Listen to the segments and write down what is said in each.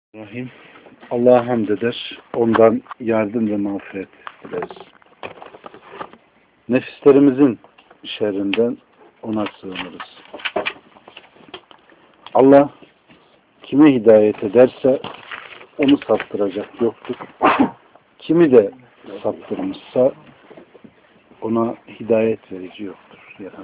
Rahim. Allah'a hamd eder. Ondan yardım ve mağfiret dileriz. Nefislerimizin şerrinden ona sığınırız. Allah kime hidayet ederse onu saptıracak yoktur. Kimi de saptırmışsa ona hidayet verici yoktur.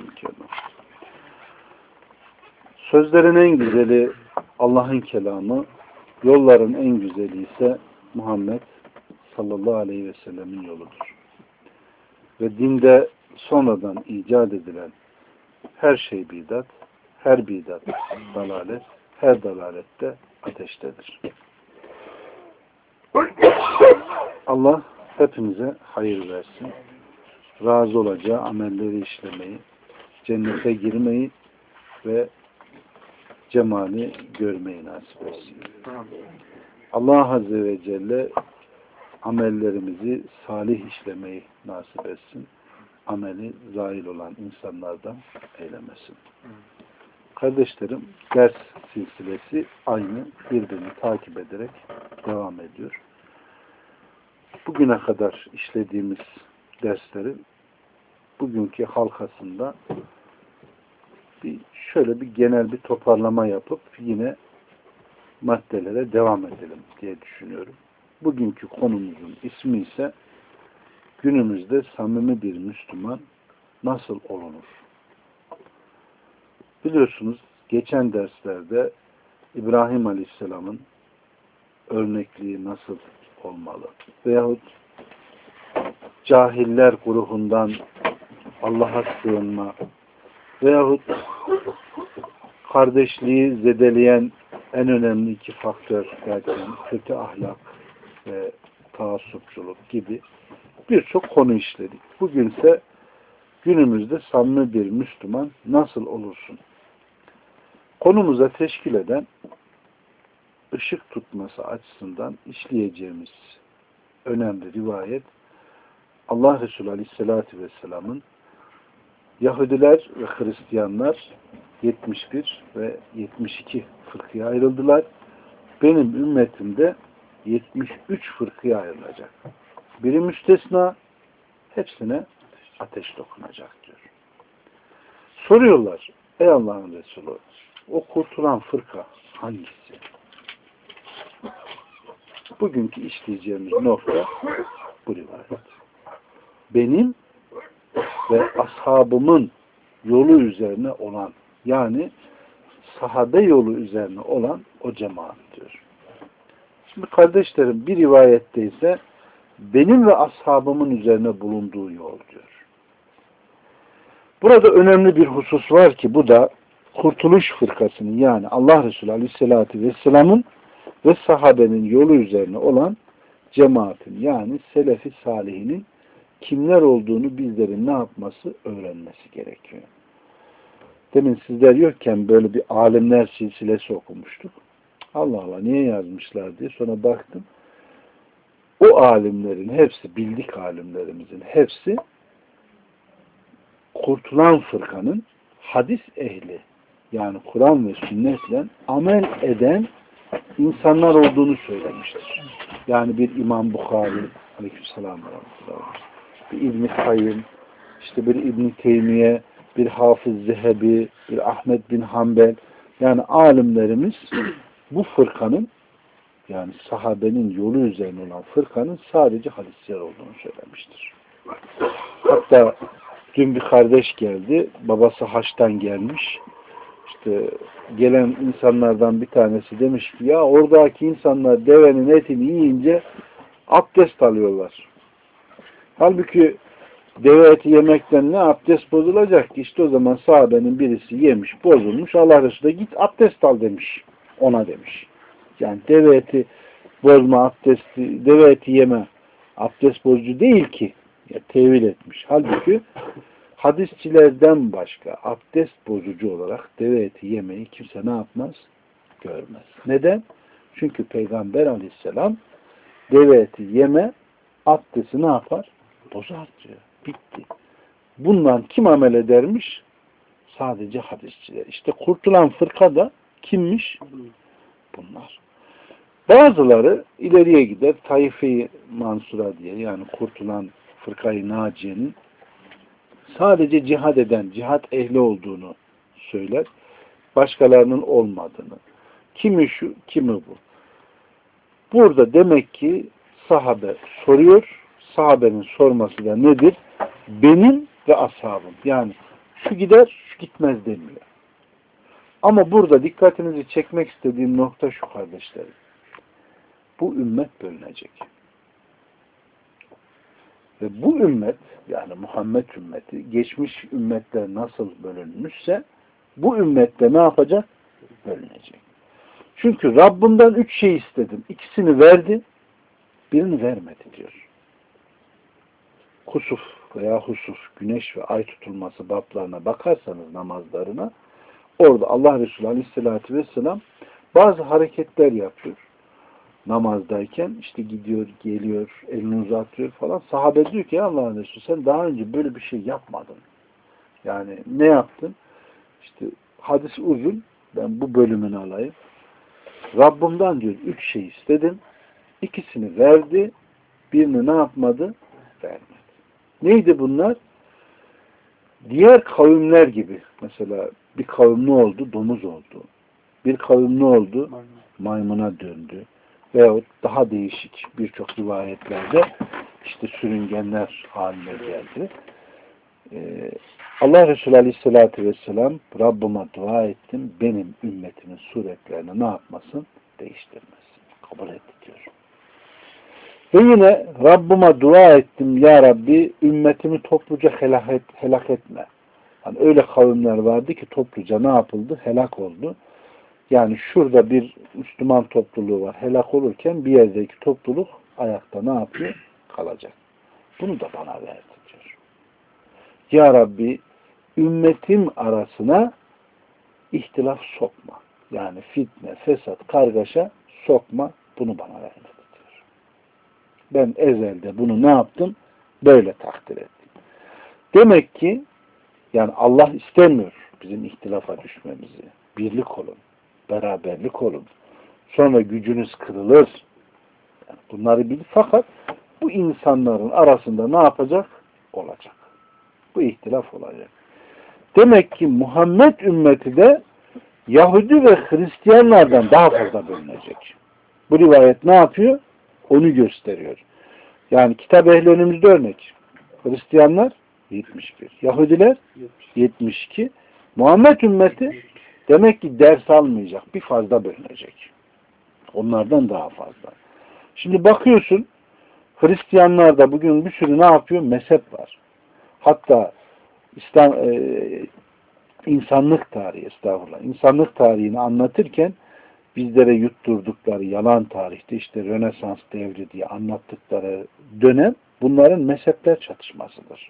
Sözlerin en güzeli Allah'ın kelamı, yolların en güzeli ise Muhammed sallallahu aleyhi ve sellemin yoludur. Ve dinde sonradan icat edilen her şey bidat, her bidat dalalet, her dalalette ateştedir. Allah hepimize hayır versin. Razı olacağı amelleri işlemeyi, cennete girmeyi ve cemali görmeyi nasip etsin. Allah Azze ve Celle amellerimizi salih işlemeyi nasip etsin. Ameli zail olan insanlardan eylemesin. Kardeşlerim, ders silsilesi aynı birbirini takip ederek devam ediyor. Bugüne kadar işlediğimiz derslerin bugünkü halkasında şöyle bir genel bir toparlama yapıp yine maddelere devam edelim diye düşünüyorum. Bugünkü konumuzun ismi ise günümüzde samimi bir Müslüman nasıl olunur? Biliyorsunuz geçen derslerde İbrahim Aleyhisselam'ın örnekliği nasıl olmalı? Veyahut cahiller grubundan Allah'a sığınma veyahut kardeşliği zedeleyen en önemli iki faktör derken kötü ahlak ve taassupçuluk gibi birçok konu işledik. Bugünse günümüzde samimi bir Müslüman nasıl olursun? Konumuza teşkil eden ışık tutması açısından işleyeceğimiz önemli rivayet Allah Resulü Aleyhisselatü Vesselam'ın Yahudiler ve Hristiyanlar 71 ve 72 fırkaya ayrıldılar. Benim ümmetimde 73 fırkaya ayrılacak. Biri müstesna, hepsine ateş dokunacak diyor. Soruyorlar, ey Allah'ın Resulü, o kurtulan fırka hangisi? Bugünkü işleyeceğimiz nokta bu rivayet. Benim ve ashabımın yolu üzerine olan, yani sahabe yolu üzerine olan o cemaat diyor. Şimdi kardeşlerim, bir rivayette ise benim ve ashabımın üzerine bulunduğu yol diyor. Burada önemli bir husus var ki bu da Kurtuluş Fırkası'nın, yani Allah Resulü Aleyhisselatü Vesselam'ın ve sahabenin yolu üzerine olan cemaatin, yani Selefi Salihinin kimler olduğunu bizlerin ne yapması? Öğrenmesi gerekiyor. Demin sizler yokken böyle bir alimler silsilesi okumuştuk. Allah Allah niye yazmışlar diye sonra baktım. O alimlerin hepsi, bildik alimlerimizin hepsi kurtulan fırkanın hadis ehli, yani Kur'an ve sünnetle amel eden insanlar olduğunu söylemiştir. Yani bir İmam Bukhari, aleykümselam, bir İbn-i Kayyım, işte bir İbn-i Teymiye, bir Hafız Zehebi, bir Ahmet bin Hanbel, yani alimlerimiz bu fırkanın, yani sahabenin yolu üzerine olan fırkanın sadece hadisler olduğunu söylemiştir. Hatta dün bir kardeş geldi, babası haçtan gelmiş, işte gelen insanlardan bir tanesi demiş ki ya oradaki insanlar devenin etini yiyince abdest alıyorlar. Halbuki deve eti yemekten ne abdest bozulacak ki? İşte o zaman sahabenin birisi yemiş, bozulmuş. Allah Resulü git abdest al demiş. Ona demiş. Yani deve eti bozma abdesti, deve eti yeme abdest bozucu değil ki. Ya, tevil etmiş. Halbuki hadisçilerden başka abdest bozucu olarak deve eti yemeyi kimse ne yapmaz? Görmez. Neden? Çünkü Peygamber Aleyhisselam deve eti yeme abdesti ne yapar? Bozar diyor. Bitti. Bundan kim amel edermiş? Sadece hadisçiler. İşte kurtulan fırka da kimmiş? Bunlar. Bazıları ileriye gider, Taife-i Mansura diye, yani kurtulan Fırkayı Naciye'nin sadece cihad eden, cihat ehli olduğunu söyler. Başkalarının olmadığını. Kimi şu, kimi bu. Burada demek ki sahabe soruyor. Sahabenin sorması da nedir? Benim ve ashabım. Yani şu gider, şu gitmez demiyor. Ama burada dikkatinizi çekmek istediğim nokta şu kardeşlerim. Bu ümmet bölünecek. Ve bu ümmet, yani Muhammed ümmeti, geçmiş ümmetler nasıl bölünmüşse bu ümmette ne yapacak? Bölünecek. Çünkü Rabbimden 3 şey istedim. İkisini verdi, birini vermedi diyor. Kusuf veya husuf, güneş ve ay tutulması bablarına bakarsanız namazlarına, orada Allah Resulü Aleyhisselatü Vesselam bazı hareketler yapıyor. Namazdayken işte gidiyor, geliyor, elini uzatıyor falan. Sahabe diyor ki ya Allah Resulü sen daha önce böyle bir şey yapmadın. Yani ne yaptın? İşte hadis uzun. Ben bu bölümünü alayım. Rabbimden diyor 3 şey istedim. İkisini verdi. Birini ne yapmadı? Vermedi. Neydi bunlar? Diğer kavimler gibi. Mesela bir kavim ne oldu? Domuz oldu. Bir kavim ne oldu? Maymuna döndü. Veyahut daha değişik birçok rivayetlerde işte sürüngenler haline geldi. Allah Resulü Aleyhisselatü Vesselam Rabbime dua ettim. Benim ümmetimin suretlerini ne yapmasın? Değiştirmesin. Kabul etti diyor. Ve yine Rabbime dua ettim. Ya Rabbi ümmetimi topluca helak etme. Hani öyle kavimler vardı ki topluca ne yapıldı? Helak oldu. Yani şurada bir Müslüman topluluğu var. Helak olurken bir yerdeki topluluk ayakta ne yapıyor? Kalacak. Bunu da bana verdi diyor. Ya Rabbi ümmetim arasına ihtilaf sokma. Yani fitne, fesat, kargaşa sokma. Bunu bana vermedi diyor. Ben ezelde bunu ne yaptım? Böyle takdir ettim. Demek ki yani Allah istemiyor bizim ihtilafa düşmemizi. Birlik olun. Beraberlik olun. Sonra gücünüz kırılır. Yani bunları bil. Fakat bu insanların arasında ne yapacak? Olacak. Bu ihtilaf olacak. Demek ki Muhammed ümmeti de Yahudi ve Hristiyanlardan daha fazla bölünecek. Bu rivayet ne yapıyor? Onu gösteriyor. Yani kitap ehli önümüzde örnek. Hristiyanlar 71. Yahudiler 72. Muhammed ümmeti demek ki ders almayacak. Bir fazla bölünecek. Onlardan daha fazla. Şimdi bakıyorsun Hristiyanlarda bugün bir sürü ne yapıyor? Mezhep var. Hatta insanlık tarihi, estağfurullah, insanlık tarihini anlatırken bizlere yutturdukları yalan tarihte işte Rönesans devri diye anlattıkları dönem bunların mezhepler çatışmasıdır.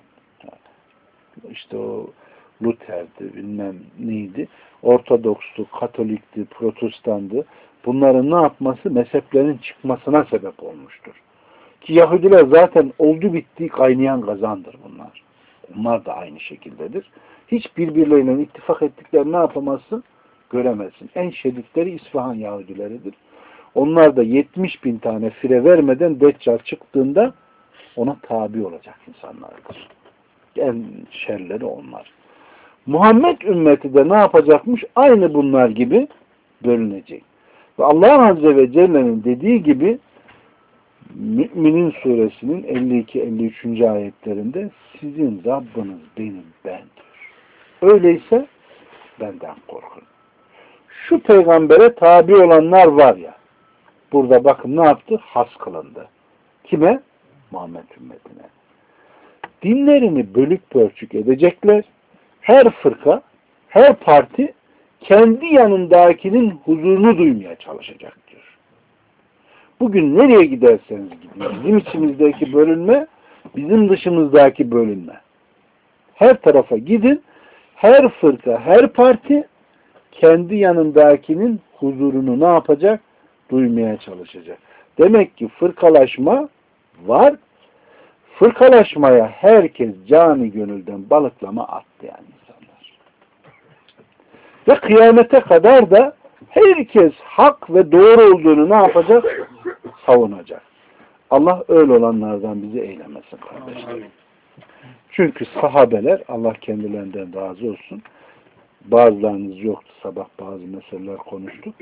İşte o Luther'di, bilmem neydi, Ortodoks'tu, Katolik'ti, Protestan'dı. Bunların ne yapması? Mezheplerin çıkmasına sebep olmuştur. Ki Yahudiler zaten oldu bitti kaynayan kazandır bunlar. Onlar da aynı şekildedir. Hiç birbirleriyle ittifak ettiklerini ne yapamazsın? Göremezsin. En şiddetleri İsfahan Yahudileridir. Onlar da 70.000 tane fire vermeden Deccal çıktığında ona tabi olacak insanlardır. En şerleri onlar. Muhammed ümmeti de ne yapacakmış? Aynı bunlar gibi bölünecek. Ve Allah Azze ve Celle'nin dediği gibi Mü'minin suresinin 52-53. ayetlerinde sizin Rabbiniz benim bendir. Öyleyse benden korkun. Şu peygambere tabi olanlar var ya, burada bakın ne yaptı? Has kılındı. Kime? Muhammed ümmetine. Dinlerini bölük pörçük edecekler. Her fırka, her parti kendi yanındakinin huzurunu duymaya çalışacak diyor. Bugün nereye giderseniz gidin, bizim içimizdeki bölünme, bizim dışımızdaki bölünme. Her tarafa gidin, her fırka, her parti kendi yanındakinin huzurunu ne yapacak? Duymaya çalışacak. Demek ki fırkalaşma var. Fırkalaşmaya herkes cani gönülden balıklama attı yani insanlar. Ve kıyamete kadar da Herkes hak ve doğru olduğunu ne yapacak? Savunacak. Allah öyle olanlardan bizi eylemesin kardeşlerim. Çünkü sahabeler, Allah kendilerinden razı olsun, bazılarınız yoktu, sabah bazı meseleler konuştuk.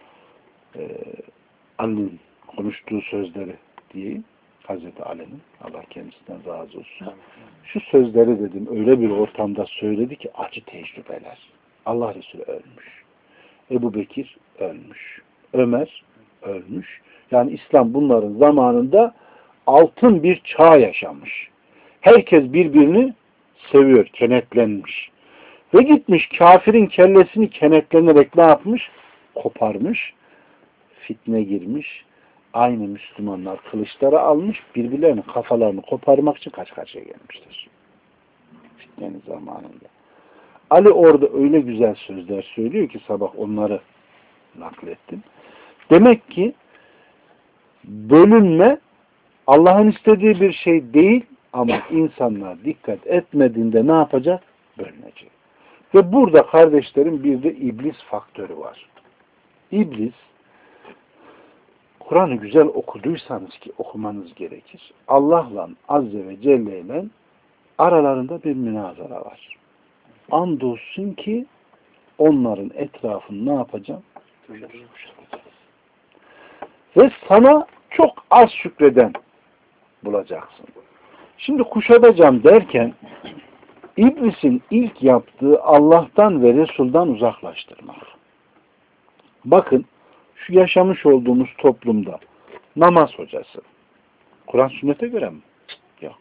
Ali'nin konuştuğu sözleri diyeyim. Hazreti Ali'nin, Allah kendisinden razı olsun. Şu sözleri dedim, öyle bir ortamda söyledi ki acı tecrübeler. Allah Resulü ölmüş. Ebu Bekir ölmüş. Ömer ölmüş. Yani İslam bunların zamanında altın bir çağ yaşamış. Herkes birbirini seviyor, kenetlenmiş. Ve gitmiş kafirin kellesini kenetlenerek ne yapmış? Koparmış. Fitne girmiş. Aynı Müslümanlar kılıçları almış, birbirlerinin kafalarını koparmak için kaç karşıya gelmiştir. Fitnenin zamanında. Ali orada öyle güzel sözler söylüyor ki sabah onları naklettim. Demek ki bölünme Allah'ın istediği bir şey değil ama insanlar dikkat etmediğinde ne yapacak? Bölünecek. Ve burada kardeşlerim bir de iblis faktörü var. İblis Kur'an'ı güzel okuduysanız ki okumanız gerekir. Allah'la Azze ve Celle ile aralarında bir münazara var. Andolsun ki onların etrafını ne yapacağım? Ve sana çok az şükreden bulacaksın. Şimdi kuşatacağım derken İblisin ilk yaptığı Allah'tan ve Resul'dan uzaklaştırmak. Bakın şu yaşamış olduğumuz toplumda namaz hocası. Kur'an sünnete göre mi? Yok.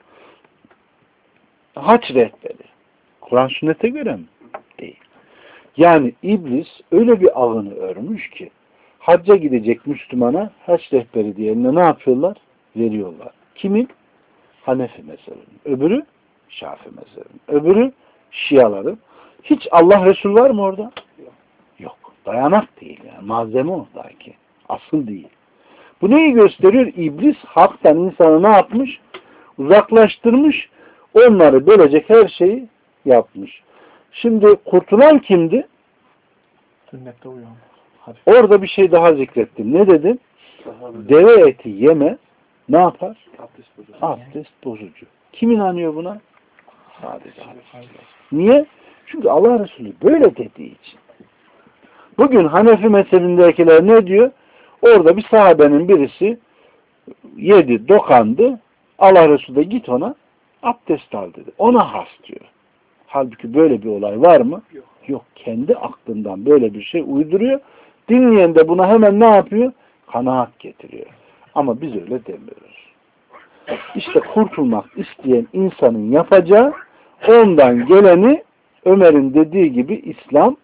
Hac rehberi. Kur'an sünnete göre mi? Değil. Yani iblis öyle bir ağını örmüş ki hacca gidecek Müslümana hac rehberi diye eline ne yapıyorlar? Veriyorlar. Kimin? Hanefi mezhebinin. Öbürü Şafii mezhebinin. Öbürü Şiaların. Hiç Allah Resul var mı orada? Yok. Dayanak değil yani. Malzeme oradaki. Asıl değil. Bu neyi gösteriyor? İblis haktan insanı ne yapmış? Uzaklaştırmış. Onları bölecek her şeyi yapmış. Şimdi kurtulan kimdi? Sünnette uyan. Orada bir şey daha zikrettim. Ne dedim? Deve eti yeme ne yapar? Abdest bozucu. Kim inanıyor buna? Sadece niye? Çünkü Allah Resulü böyle dediği için. Bugün Hanefi mezhebindekiler ne diyor? Orada bir sahabenin birisi yedi, dokandı. Allah Resulü de git ona abdest al dedi. Ona has diyor. Halbuki böyle bir olay var mı? Yok. Yok. Kendi aklından böyle bir şey uyduruyor. Dinleyen de buna hemen ne yapıyor? Kanaat getiriyor. Ama biz öyle demiyoruz. İşte kurtulmak isteyen insanın yapacağı ondan geleni Ömer'in dediği gibi İslam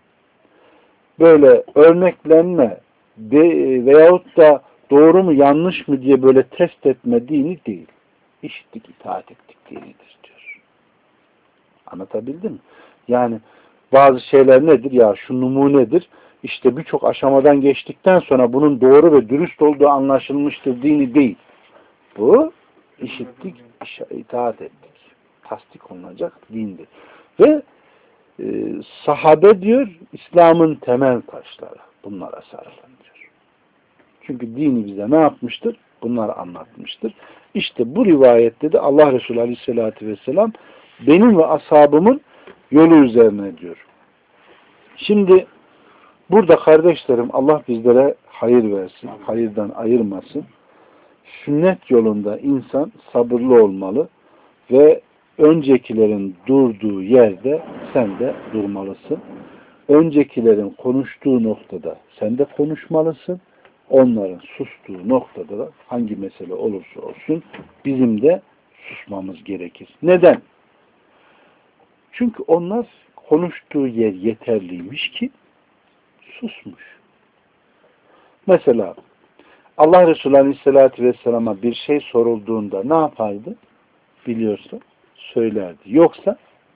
böyle örneklenme veyahut da doğru mu yanlış mı diye böyle test etme dini değil. İşittik, itaat ettik dinidir diyor. Anlatabildim mi? Yani bazı şeyler nedir? Ya şu numunedir. İşte birçok aşamadan geçtikten sonra bunun doğru ve dürüst olduğu anlaşılmıştır dini değil. Bu işittik, itaat ettik. Tasdik olunacak dindir. Ve sahabe diyor İslam'ın temel taşları. Bunlara sarılın diyor. Çünkü dini bize ne yapmıştır? Bunları anlatmıştır. İşte bu rivayette de Allah Resulü Aleyhisselatü Vesselam benim ve ashabımın yolu üzerine diyor. Şimdi burada kardeşlerim Allah bizlere hayır versin, hayırdan ayırmasın. Sünnet yolunda insan sabırlı olmalı ve öncekilerin durduğu yerde sen de durmalısın. Öncekilerin konuştuğu noktada sen de konuşmalısın. Onların sustuğu noktada da hangi mesele olursa olsun bizim de susmamız gerekir. Neden? Çünkü onlar konuştuğu yer yeterliymiş ki susmuş. Mesela Allah Resulü Aleyhisselatü Vesselam'a bir şey sorulduğunda ne yapardı? Biliyorsa söylerdi. Yoksa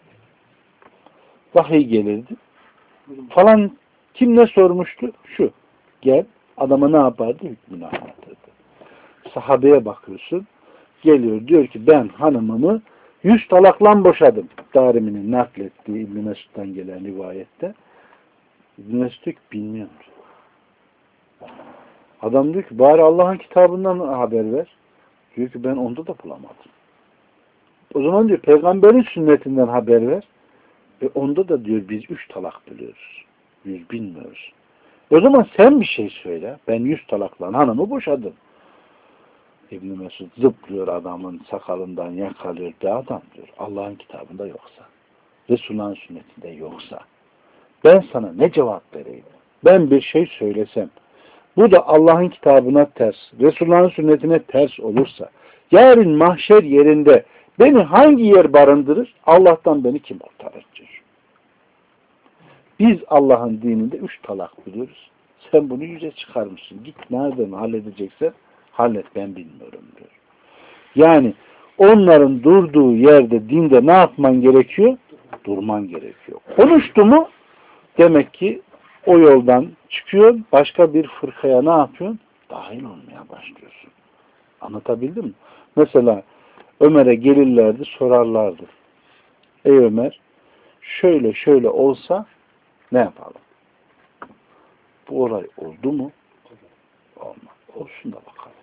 vahiy gelirdi. Falan kim ne sormuştu? Şu. Gel. Adama ne yapardı? Hükmünü anlatırdı. Sahabeye bakıyorsun. Geliyor diyor ki ben hanımımı 100 talakla boşadım. Darimi'nin naklettiği İbn-i Mesud'dan gelen rivayette. İbn-i Mesud bilmiyorum. Adam diyor ki bari Allah'ın kitabından haber ver. Diyor ki ben onda da bulamadım. O zaman diyor peygamberin sünnetinden haber ver. Onda da diyor biz 3 talak biliyoruz. 100 bilmiyoruz. O zaman sen bir şey söyle. Ben 100 talakla hanımı boşadım. İbn-i Mesud zıplıyor adamın sakalından yakalıyor. De adam diyor Allah'ın kitabında yoksa, Resulullah'ın sünnetinde yoksa ben sana ne cevap vereyim? Ben bir şey söylesem bu da Allah'ın kitabına ters, Resulullah'ın sünnetine ters olursa yarın mahşer yerinde beni hangi yer barındırır? Allah'tan beni kim kurtarır diyor. Biz Allah'ın dininde 3 talak biliyoruz. Sen bunu 100'e çıkarmışsın. Git nereden halledeceksen hallet ben bilmiyorum diyor. Yani onların durduğu yerde dinde ne yapman gerekiyor? Durman gerekiyor. Konuştu mu demek ki o yoldan çıkıyor. Başka bir fırkaya ne yapıyorsun? Dahil olmaya başlıyorsun. Anlatabildim mi? Mesela Ömer'e gelirlerdi sorarlardı. Ey Ömer şöyle şöyle olsa ne yapalım? Bu olay oldu mu? Olmaz. Olsun da bakalım.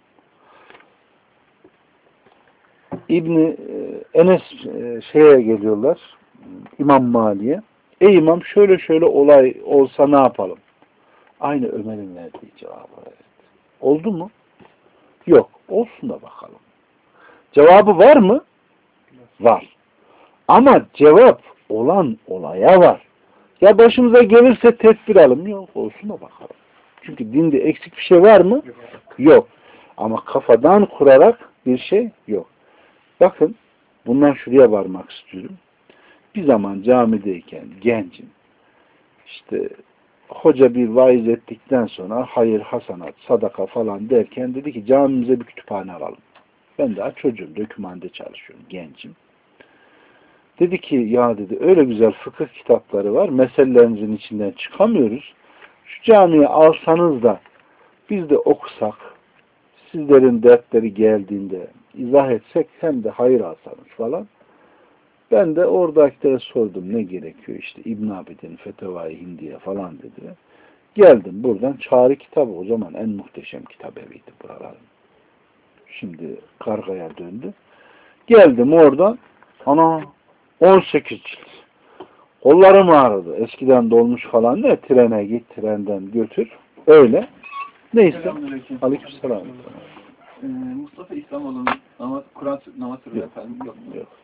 İbni Enes şeye geliyorlar. İmam Mali'ye. Ey imam şöyle şöyle olay olsa ne yapalım? Aynı Ömer'in verdiği cevabı verdi. Oldu mu? Yok. Olsun da bakalım. Cevabı var mı? Var. Ama cevap olan olaya var. Ya başımıza gelirse tedbir alın. Yok. Olsun da bakalım. Çünkü dinde eksik bir şey var mı? Yok. Ama kafadan kurarak bir şey yok. Bakın bundan şuraya varmak istiyorum. Bir zaman camideyken gencim işte hoca bir vaiz ettikten sonra hayır, hasanat, sadaka falan derken dedi ki camimize bir kütüphane alalım. Ben daha çocuğum, dökümhanede çalışıyorum, gencim. Dedi ki ya dedi öyle güzel fıkıh kitapları var, meselelerinizin içinden çıkamıyoruz. Şu camiye alsanız da biz de okusak, sizlerin dertleri geldiğinde izah etsek hem de hayır alsanız falan. Ben de oradakilere sordum ne gerekiyor işte İbn Abidin Fetevai Hindiye falan dediler. Geldim buradan çağrı kitabı o zaman en muhteşem kitap eviydi buraların. Şimdi kargaya döndü. Geldim oradan ana 18 cilt. Kollarım ağrıdı. Eskiden dolmuş falan ne? Trene git, trenden götür. Öyle. Neyse. Aleykümselam. Mustafa İslamoğlu'nun Kur'an namaz sürüyor efendim. Yok.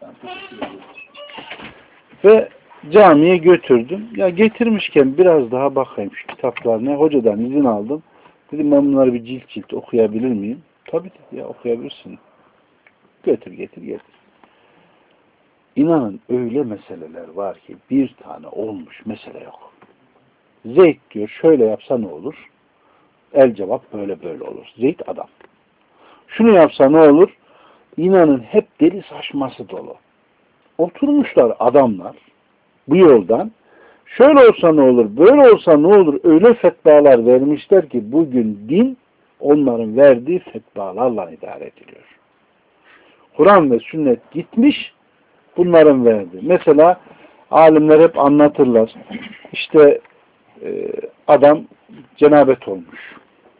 Ve camiye götürdüm. Ya getirmişken biraz daha bakayım şu kitaplarına. Hocadan izin aldım. Dedim ben bunları bir cilt cilt okuyabilir miyim? Tabii dedi ya okuyabilirsin. Götür getir. İnanın öyle meseleler var ki bir tane olmuş mesele yok. Zeyd diyor şöyle yapsa ne olur? El cevap böyle olur. Zeyd adam. Şunu yapsa ne olur? İnanın hep deli saçması dolu. Oturmuşlar adamlar bu yoldan. Şöyle olsa ne olur? Böyle olsa ne olur? Öyle fetvalar vermişler ki bugün din onların verdiği fetvalarla idare ediliyor. Kur'an ve sünnet gitmiş bunların verdiği. Mesela alimler hep anlatırlar. İşte adam cenabet olmuş.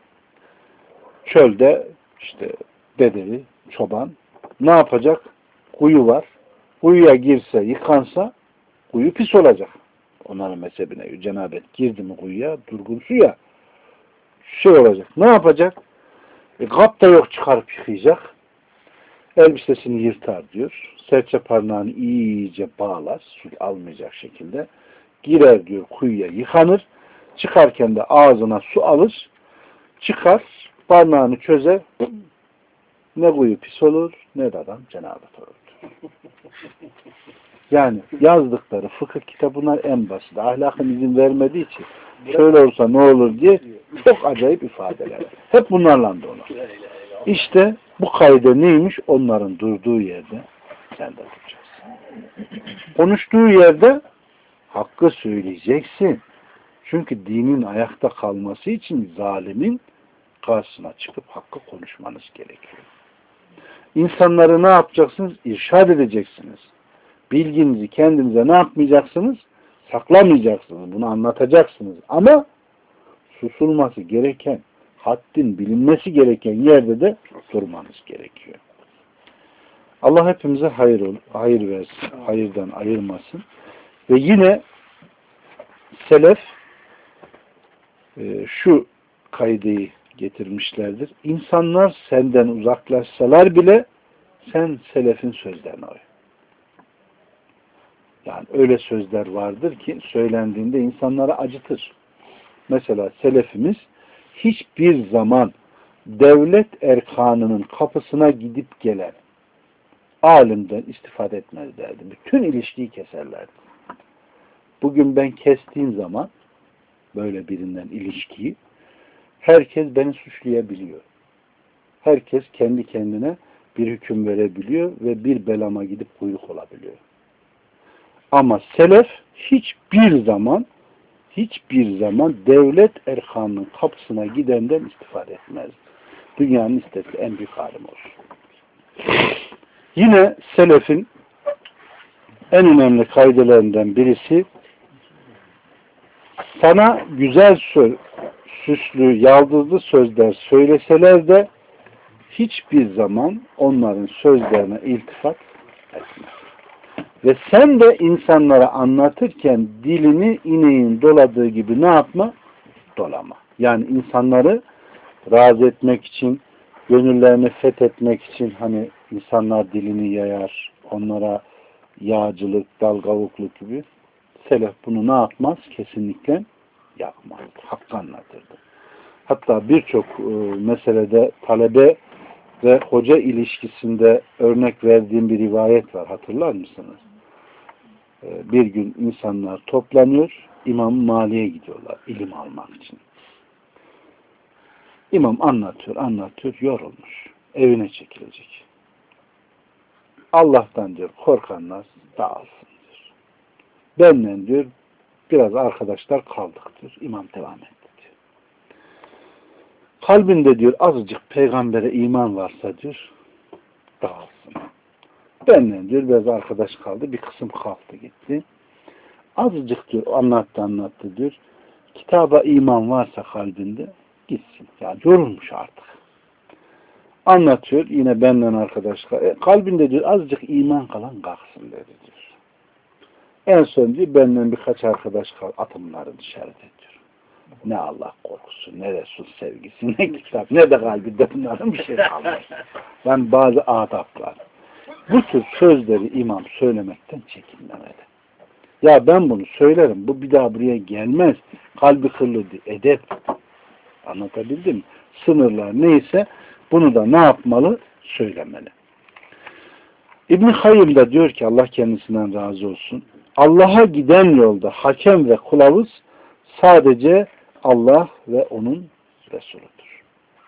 Çölde işte dedevi, çoban ne yapacak? Kuyu var. Kuyuya girse, yıkansa kuyu pis olacak. Onların mezhebine cenabet girdi mi kuyuya, durgun suya şey olacak. Ne yapacak? Kap da yok çıkarıp yıkayacak. Elbisesini yırtar diyor. Serçe parmağını iyice bağlar. Su almayacak şekilde. Girer diyor kuyuya yıkanır. Çıkarken de ağzına su alır. Çıkar. Parmağını çözer. Ne kuyu pis olur ne de adam cenabet olur. Yani yazdıkları fıkıh kitabına en basit. Ahlakın izin vermediği için şöyle olsa ne olur diye çok acayip ifadeler. Hep bunlarla dolu. İşte bu kaide neymiş? Onların durduğu yerde sen de duracaksın. Konuştuğu yerde hakkı söyleyeceksin. Çünkü dinin ayakta kalması için zalimin karşısına çıkıp hakkı konuşmanız gerekiyor. İnsanları ne yapacaksınız? İrşad edeceksiniz. Bilginizi kendinize ne yapmayacaksınız? Saklamayacaksınız. Bunu anlatacaksınız. Ama susulması gereken haddin bilinmesi gereken yerde de durmanız gerekiyor. Allah hepimize hayır versin, hayırdan ayırmasın. Ve yine selef şu kaideyi getirmişlerdir. İnsanlar senden uzaklaşsalar bile sen selefin sözlerine uy. Yani öyle sözler vardır ki söylendiğinde insanlara acıtır. Mesela selefimiz hiçbir zaman devlet erkanının kapısına gidip gelen alimden istifade etmezlerdi. Bütün ilişkiyi keserlerdi. Bugün ben kestiğim zaman böyle birinden ilişkiyi herkes beni suçlayabiliyor. Herkes kendi kendine bir hüküm verebiliyor ve bir belama gidip kuyruk olabiliyor. Ama selef hiçbir zaman devlet erkanının kapısına gidenden istifade etmez. Dünyanın istediği en büyük alim olur. Yine selefin en önemli kaidelerinden birisi sana güzel söz, süslü, yaldızlı sözler söyleseler de hiçbir zaman onların sözlerine iltifat etme. Ve sen de insanlara anlatırken dilini ineğin doladığı gibi ne yapma? Dolama. Yani insanları razı etmek için, gönüllerini fethetmek için hani insanlar dilini yayar, onlara yağcılık, dalgavukluk gibi. Selef bunu ne yapmaz? Kesinlikle yapmaz. Hakkı anlatırdı. Hatta birçok meselede talebe ve hoca ilişkisinde örnek verdiğim bir rivayet var. Hatırlar mısınız? Bir gün insanlar toplanıyor, İmam Mali'ye gidiyorlar ilim almak için. İmam anlatıyor, yorulmuş. Evine çekilecek. Allah'tan diyor korkanlar dağılsın diyor. Benle diyor biraz arkadaşlar kaldık diyor. İmam devam etti diyor. Kalbinde diyor azıcık peygambere iman varsa diyor dağılsın. Benle diyor biraz arkadaş kaldı. Bir kısım kalktı gitti. Azıcık diyor anlattı diyor. Kitaba iman varsa kalbinde gitsin. Yani yorulmuş artık. Anlatıyor. Yine benden arkadaş kalbinde diyor azıcık iman kalan kalksın dedi diyor. En son diyor benden birkaç arkadaş kal atımları dışarıda diyor. Ne Allah korkusu, ne Resul sevgisi, ne kitap, ne de kalbinde bunların bir şey kalmaz. Yani bazı adaplar. Bu tür sözleri imam söylemekten çekinmemeli. Ya ben bunu söylerim, bu bir daha buraya gelmez. Kalbi kırılır, edep. Anlatabildim mi? Sınırlar neyse bunu da ne yapmalı? Söylemeli. İbn-i Kayyım da diyor ki Allah kendisinden razı olsun. Allah'a giden yolda hakem ve kılavuz sadece Allah ve onun Resuludur.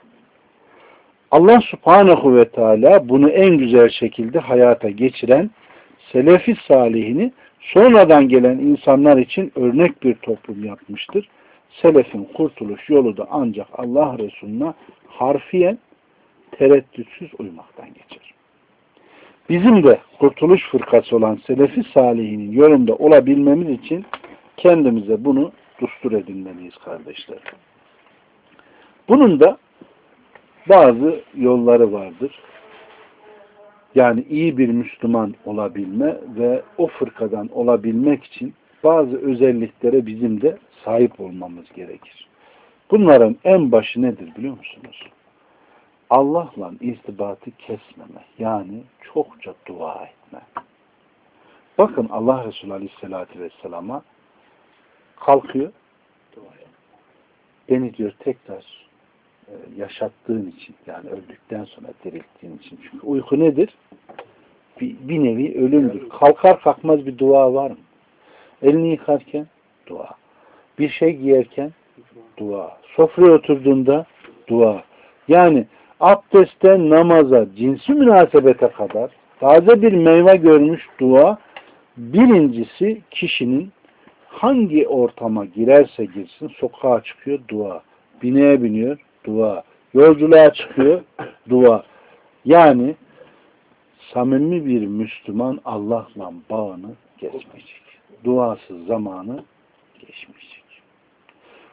Allah Subhanahu ve Teala bunu en güzel şekilde hayata geçiren Selefi salihini sonradan gelen insanlar için örnek bir toplum yapmıştır. Selefin kurtuluş yolu da ancak Allah Resulüne harfiyen tereddütsüz uymaktan geçer. Bizim de kurtuluş fırkası olan Selefi salihinin yolunda olabilmemiz için kendimize bunu düstur edinmeliyiz kardeşler. Bunun da bazı yolları vardır. Yani iyi bir Müslüman olabilme ve o fırkadan olabilmek için bazı özelliklere bizim de sahip olmamız gerekir. Bunların en başı nedir biliyor musunuz? Allah'la irtibatı kesmeme. Yani çokça dua etme. Bakın Allah Resulü Aleyhisselatü Vesselam'a kalkıyor. Beni diyor tekrar yaşattığın için yani öldükten sonra dirilttiğin için. Çünkü uyku nedir? Bir nevi ölümdür. Kalkar kalkmaz bir dua var mı? Elini yıkarken dua. Bir şey giyerken dua. Sofraya oturduğunda dua. Yani abdestten namaza, cinsi münasebete kadar taze bir meyve görmüş dua. Birincisi kişinin hangi ortama girerse girsin sokağa çıkıyor dua. Bineğe biniyor dua. Yolculuğa çıkıyor dua. Yani samimi bir Müslüman Allah'la bağını kesmeyecek. Duasız zamanı geçmeyecek.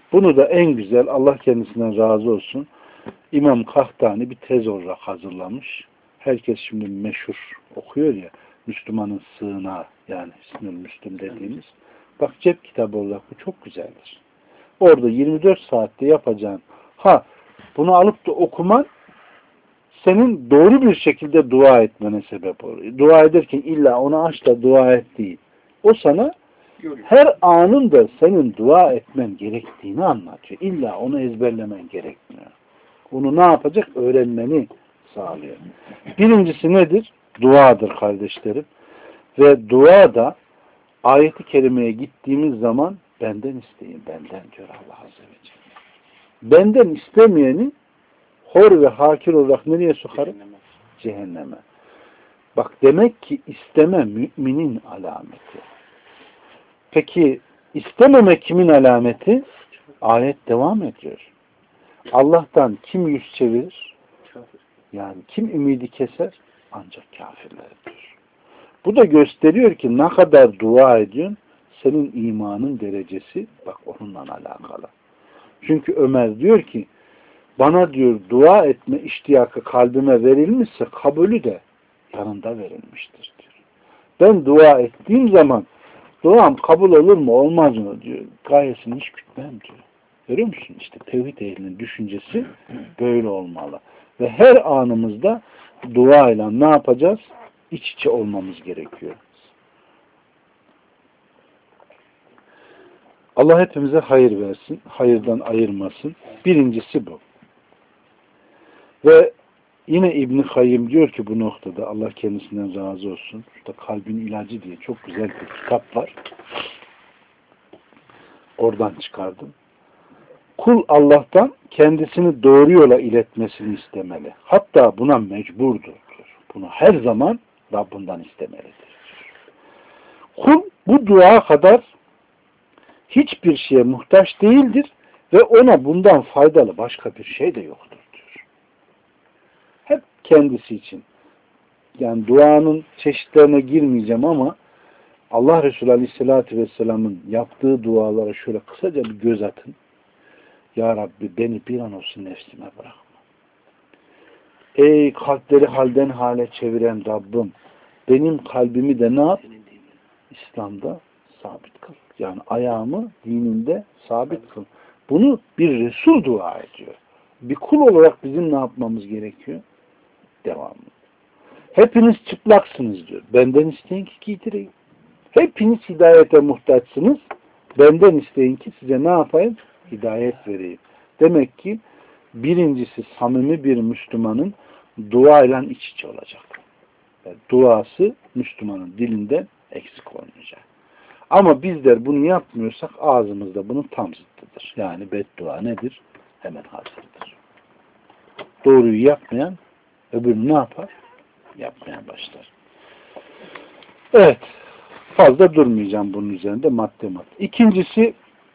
Bunu da en güzel, Allah kendisinden razı olsun, İmam Kahtani bir tez olarak hazırlamış. Herkes şimdi meşhur okuyor ya, Müslümanın sığınağı, yani İsmül Müslüm dediğimiz. Bak, cep kitabı olarak bu çok güzeldir. Orada 24 saatte yapacağın, bunu alıp da okuman senin doğru bir şekilde dua etmene sebep oluyor. Dua ederken illa onu aç da dua et değil. O sana her anında senin dua etmen gerektiğini anlatıyor. İlla onu ezberlemen gerekmiyor. Onu ne yapacak? Öğrenmeni sağlıyor. Birincisi nedir? Duadır kardeşlerim. Ve dua da ayet-i kerimeye gittiğimiz zaman benden isteyin, benden diyor Allah Azze ve Celle. Benden istemeyeni hor ve hakir olarak nereye sokarım? Cehenneme. Bak, demek ki isteme müminin alameti. Peki istememe kimin alameti? Ayet devam ediyor. Allah'tan kim yüz çevirir? Yani kim ümidi keser? Ancak kafirlerdir. Bu da gösteriyor ki ne kadar dua ediyorsun, senin imanın derecesi bak onunla alakalı. Çünkü Ömer diyor ki bana diyor dua etme iştiyakı kalbime verilmişse kabulü de yanında verilmiştir diyor. Ben dua ettiğim zaman duam kabul olur mu olmaz mı diyor. Gayesini hiç gütmem diyor. Görüyor musun? İşte tevhid ehlinin düşüncesi böyle olmalı. Ve her anımızda duayla ne yapacağız? İç içe olmamız gerekiyor. Allah hepimize hayır versin. Hayırdan ayırmasın. Birincisi bu. Ve yine İbn-i Kayyim diyor ki bu noktada Allah kendisinden razı olsun. Şurada Kalbin İlacı diye çok güzel bir kitap var. Oradan çıkardım. Kul Allah'tan kendisini doğru yola iletmesini istemeli. Hatta buna mecburdur diyor. Bunu her zaman Rabbinden istemelidir. Kul bu dua kadar hiçbir şeye muhtaç değildir ve ona bundan faydalı başka bir şey de yoktur diyor. Hep kendisi için. Yani duanın çeşitlerine girmeyeceğim ama Allah Resulü Aleyhisselatü Vesselam'ın yaptığı dualara şöyle kısaca bir göz atın. Ya Rabbi beni bir an olsun nefsime bırakma. Ey kalpleri halden hale çeviren Rabbim, benim kalbimi de ne yap? İslam'da sabit kıl. Yani ayağımı dininde sabit kıl. Bunu bir Resul dua ediyor. Bir kul olarak bizim ne yapmamız gerekiyor? Devamlı. Hepiniz çıplaksınız diyor. Benden isteyin ki giydireyim. Hepiniz hidayete muhtaçsınız. Benden isteyin ki size ne yapayım? Hidayet vereyim. Demek ki birincisi samimi bir Müslümanın duayla iç içe olacak. Yani duası Müslümanın dilinden eksik olmayacak. Ama bizler bunu yapmıyorsak ağzımızda bunun tam zıttıdır. Yani beddua nedir? Hemen hazırdır. Doğruyu yapmayan öbürünü ne yapar? Yapmaya başlar. Evet. Fazla durmayacağım bunun üzerinde madde. İkincisi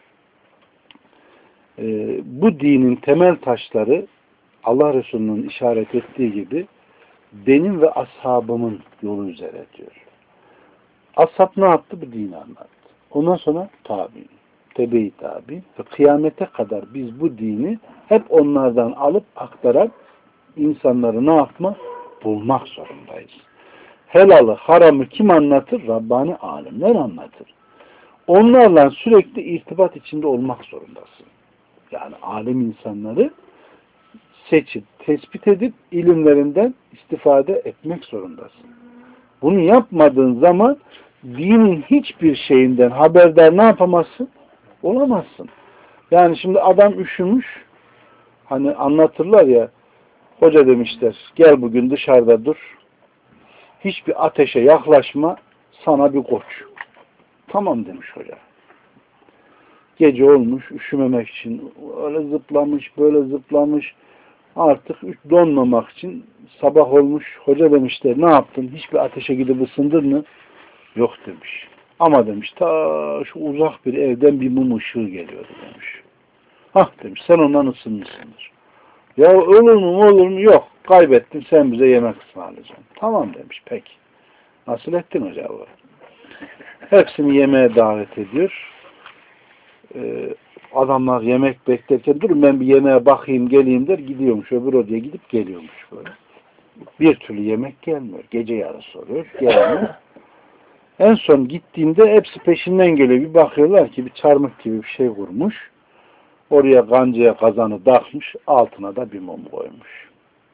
bu dinin temel taşları Allah Resulü'nün işaret ettiği gibi benim ve ashabımın yolu üzere diyor. Ashab ne yaptı? Bu dini anlattı. Ondan sonra tabi, tebe-i tabi ve kıyamete kadar biz bu dini hep onlardan alıp aktarak insanları ne yapma? Bulmak zorundayız. Helalı, haramı kim anlatır? Rabbani alimler anlatır. Onlarla sürekli irtibat içinde olmak zorundasın. Yani alim insanları seçip, tespit edip ilimlerinden istifade etmek zorundasın. Bunu yapmadığın zaman dinin hiçbir şeyinden haberdar ne yapamazsın? Olamazsın. Yani şimdi adam üşümüş, hani anlatırlar ya, hoca demişler, gel bugün dışarıda dur, hiçbir ateşe yaklaşma, sana bir koç. Tamam demiş hoca. Gece olmuş, üşümemek için öyle zıplamış, böyle zıplamış, artık donmamak için sabah olmuş. Hoca demişler, ne yaptın? Hiçbir ateşe gidip ısındın mı? Yok demiş. Ama demiş, ta şu uzak bir evden bir mum ışığı geliyordu demiş. Hah demiş, sen ondan ısınmışsındır. Ya olur mu olur mu? Yok. Kaybettim, sen bize yemek ısmarlayacaksın. Tamam demiş, peki. Nasıl ettin hoca bu? Hepsini yemeğe davet ediyor. Adamlar yemek beklerken durun ben bir yemeğe bakayım geleyim der. Gidiyormuş öbür odaya gidip geliyormuş böyle. Bir türlü yemek gelmiyor. Gece yarısı oluyor. Gelmiyor. En son gittiğimde hepsi peşinden geliyor. Bir bakıyorlar ki bir çarmıh gibi bir şey vurmuş. Oraya kancaya kazanı takmış. Altına da bir mum koymuş.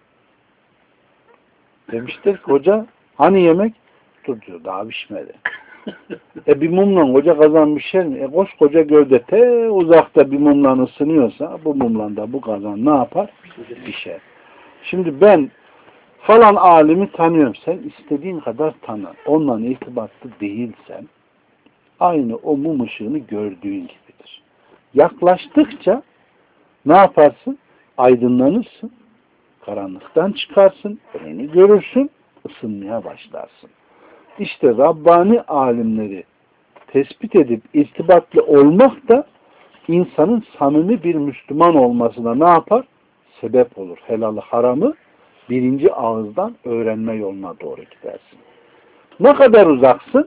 Demiştir ki hoca hani yemek? Dur diyor daha pişmedi. Bir mumla koca kazan pişer mi? Koskoca gövde te uzakta bir mumla ısınıyorsa bu mumla da bu kazan ne yapar? Pişer. Şimdi ben falan alimi tanıyorum. Sen istediğin kadar tanı. Onunla irtibatlı değilsen aynı o mum ışığını gördüğün gibidir. Yaklaştıkça ne yaparsın? Aydınlanırsın. Karanlıktan çıkarsın. Önünü görürsün. Isınmaya başlarsın. İşte Rabbani alimleri tespit edip irtibatlı olmak da insanın samimi bir Müslüman olmasına ne yapar? Sebep olur. Helalı haramı birinci ağızdan öğrenme yoluna doğru gidersin. Ne kadar uzaksın?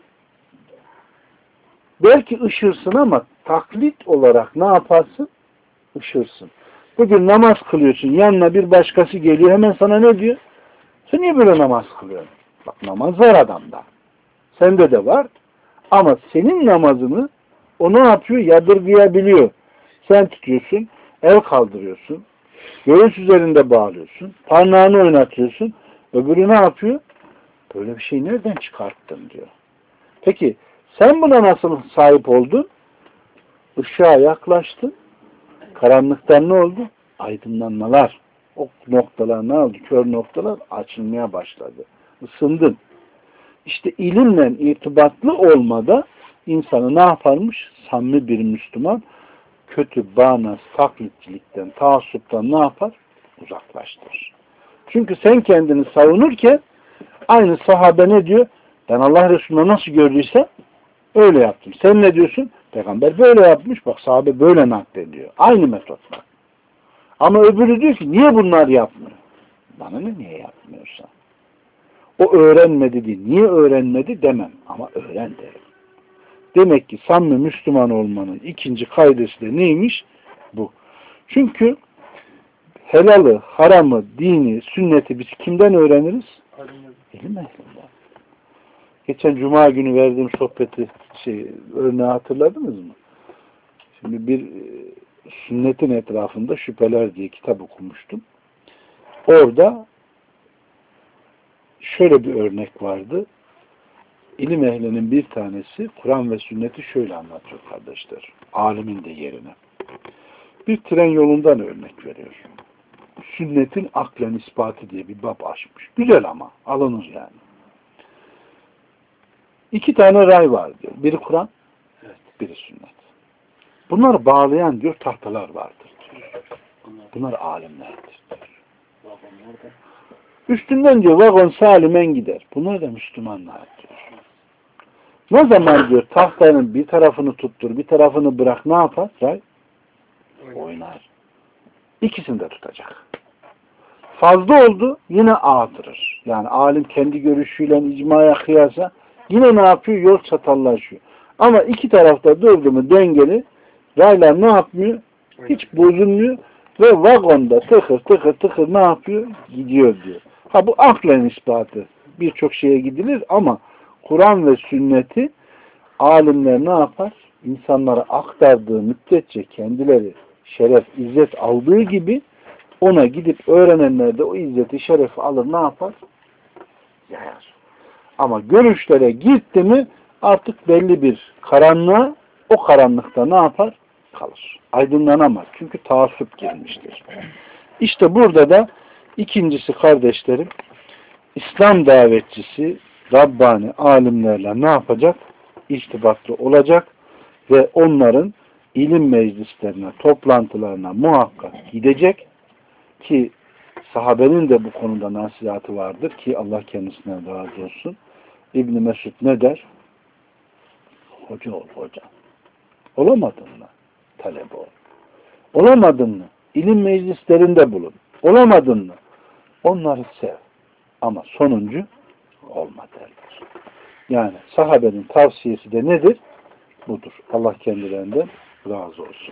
Belki ışırsın ama taklit olarak ne yaparsın? Işırsın. Bugün namaz kılıyorsun. Yanına bir başkası geliyor. Hemen sana ne diyor? Sen niye böyle namaz kılıyorsun? Bak namaz var adamda. Sende de var. Ama senin namazını o ne yapıyor? Yadırgayabiliyor. Sen tutuyorsun. El kaldırıyorsun. Göğüs üzerinde bağlıyorsun. Parmağını oynatıyorsun. Öbürü ne yapıyor? Böyle bir şey nereden çıkarttın diyor. Peki sen buna nasıl sahip oldun? Işığa yaklaştın. Karanlıktan ne oldu? Aydınlanmalar. O noktalar ne oldu? Kör noktalar açılmaya başladı. Isındın. İşte ilimle irtibatlı olmada insanı ne yaparmış? Samimi bir Müslüman kötü, bağnaz, taklitçilikten, taassuptan ne yapar? Uzaklaştırır. Çünkü sen kendini savunurken aynı sahabe ne diyor? Ben Allah Resulü'nü nasıl gördüyse öyle yaptım. Sen ne diyorsun? Peygamber böyle yapmış. Bak sahabe böyle naklediyor. Aynı metotla. Ama öbürü diyor ki niye bunlar yapmıyor? Bana ne niye yapmıyorsa? O öğrenmedi diye. Niye öğrenmedi demem. Ama öğren derim. Demek ki samimi Müslüman olmanın ikinci kaidesi de neymiş? Bu. Çünkü helalı, haramı, dini, sünneti biz kimden öğreniriz? İlim ehlinden. Geçen Cuma günü verdiğim sohbeti örneği hatırladınız mı? Şimdi bir sünnetin etrafında şüpheler diye kitap okumuştum. Orada şöyle bir örnek vardı. İlim ehlinin bir tanesi Kur'an ve sünneti şöyle anlatıyor kardeşler. Alimin de yerine. Bir tren yolundan örnek veriyor. Sünnetin aklen ispatı diye bir bab açmış. Güzel ama alınır yani. 2 tane ray var diyor. Biri Kur'an, biri sünnet. Bunları bağlayan diyor tahtalar vardır diyor. Bunlar alimlerdir diyor. Üstünden diyor vagon salimen gider. Bunlar da Müslümanlar diyor. Ne zaman diyor tahtanın bir tarafını tuttur, bir tarafını bırak ne yapar? Ray? Oynar. İkisini de tutacak. Fazla oldu yine artırır. Yani alim kendi görüşüyle icmaya kıyasa yine ne yapıyor? Yol çatallaşıyor. Ama iki tarafta durdu mu dengeli raylar ne yapmıyor? Hiç bozulmuyor ve vagonda tıkır tıkır tıkır ne yapıyor? Gidiyor diyor. Ha bu aklen ispatı. Birçok şeye gidilir ama Kur'an ve sünneti alimler ne yapar? İnsanlara aktardığı müddetçe kendileri şeref, izzet aldığı gibi ona gidip öğrenenler de o izzeti, şerefi alır ne yapar? Yayar. Ama görüşlere gitti mi artık belli bir karanlığa o karanlıkta ne yapar? Kalır. Aydınlanamaz. Çünkü taassup girmiştir. İşte burada da ikincisi kardeşlerim İslam davetçisi Rabbani alimlerle ne yapacak? İrtibatlı olacak ve onların ilim meclislerine, toplantılarına muhakkak gidecek ki sahabenin de bu konuda nasihatı vardır ki Allah kendisinden razı olsun. İbn Mesud ne der? Hoca ol hoca. Olamadın mı? Talebe ol. Olamadın mı? İlim meclislerinde bulun. Olamadın mı? Onları sev. Ama sonuncu olma derler. Yani sahabenin tavsiyesi de nedir? Budur. Allah kendilerinden razı olsun.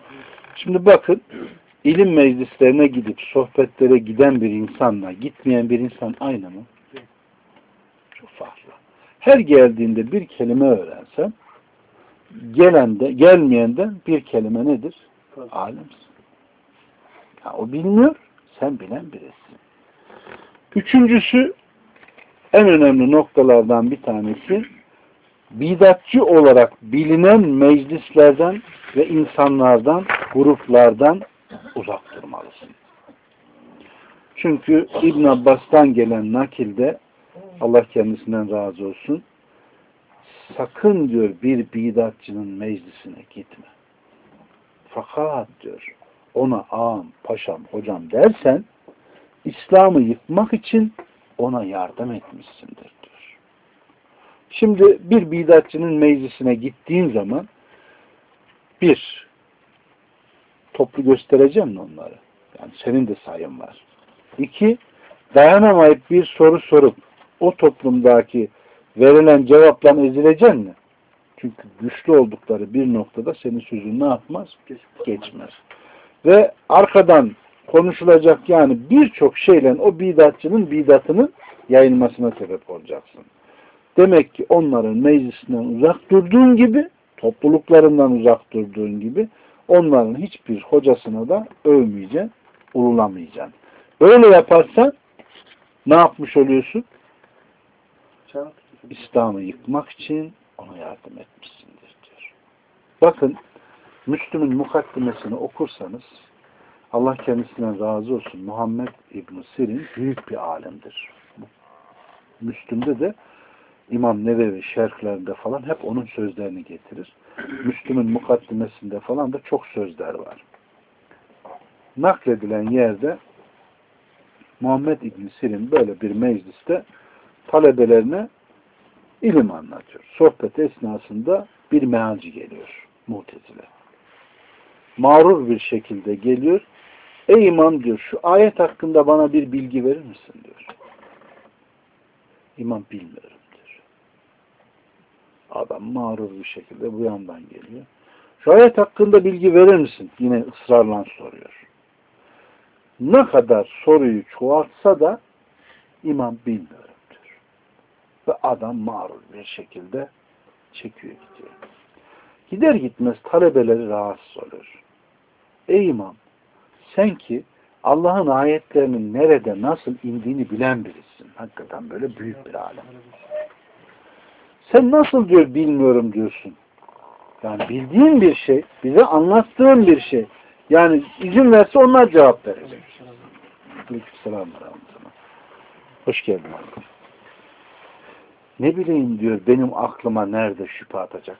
Şimdi bakın, ilim meclislerine gidip sohbetlere giden bir insanla gitmeyen bir insan aynı mı? Çok farklı. Her geldiğinde bir kelime öğrensen, gelmeyenden bir kelime nedir? Alimsin. Ya, o bilmiyor, sen bilen birisin. Üçüncüsü, en önemli noktalardan bir tanesi, bidatçı olarak bilinen meclislerden ve insanlardan, gruplardan uzak durmalısın. Çünkü İbn Abbas'tan gelen nakilde, Allah kendisinden razı olsun, sakın diyor bir bidatçının meclisine gitme. Fakat diyor, ona ağam, paşam, hocam dersen, İslam'ı yıkmak için ona yardım etmişsindir diyor. Şimdi bir bidatçının meclisine gittiğin zaman bir, toplu göstereceğim mi onları? Yani senin de sayın var. İki, dayanamayıp bir soru sorup o toplumdaki verilen cevapla ezileceksin mi? Çünkü güçlü oldukları bir noktada senin sözün ne yapmaz? Geçmez. Ve arkadan konuşulacak yani birçok şeyle o bidatçının bidatının yayılmasına sebep olacaksın. Demek ki onların meclisinden uzak durduğun gibi, topluluklarından uzak durduğun gibi onların hiçbir hocasına da övmeyeceksin, ululamayacaksın. Öyle yaparsan ne yapmış oluyorsun? İslam'ı yıkmak için ona yardım etmişsindir diyor. Bakın, Müslüm'ün mukaddimesini okursanız, Allah kendisinden razı olsun, Muhammed İbn-i Sirin büyük bir alimdir. Müslüm'de de İmam Nevevi şerhlerinde falan hep onun sözlerini getirir. Müslüm'ün mukaddimesinde falan da çok sözler var. Nakledilen yerde Muhammed İbn-i Sirin böyle bir mecliste talebelerine ilim anlatıyor. Sohbet esnasında bir mealci geliyor. Mu'tezile. Mağrur bir şekilde geliyor. Ey imam diyor, şu ayet hakkında bana bir bilgi verir misin diyor. İmam bilmiyorum diyor. Adam mağrur bir şekilde bu yandan geliyor. Şu ayet hakkında bilgi verir misin? Yine ısrarla soruyor. Ne kadar soruyu çoğaltsa da imam bilmiyorum diyor. Ve adam mağrur bir şekilde çekiyor gidiyor. Gider gitmez talebeleri rahatsız oluyor. Ey imam, sen ki Allah'ın ayetlerinin nerede nasıl indiğini bilen birisin. Hakikaten böyle büyük bir alem. Sen nasıl diyor bilmiyorum diyorsun. Yani bildiğin bir şey, bize anlattığın bir şey. Yani izin verse onlar cevap verecek. Aleykümselam. Hoş geldin. Ne bileyim diyor, benim aklıma nerede şüphe atacak.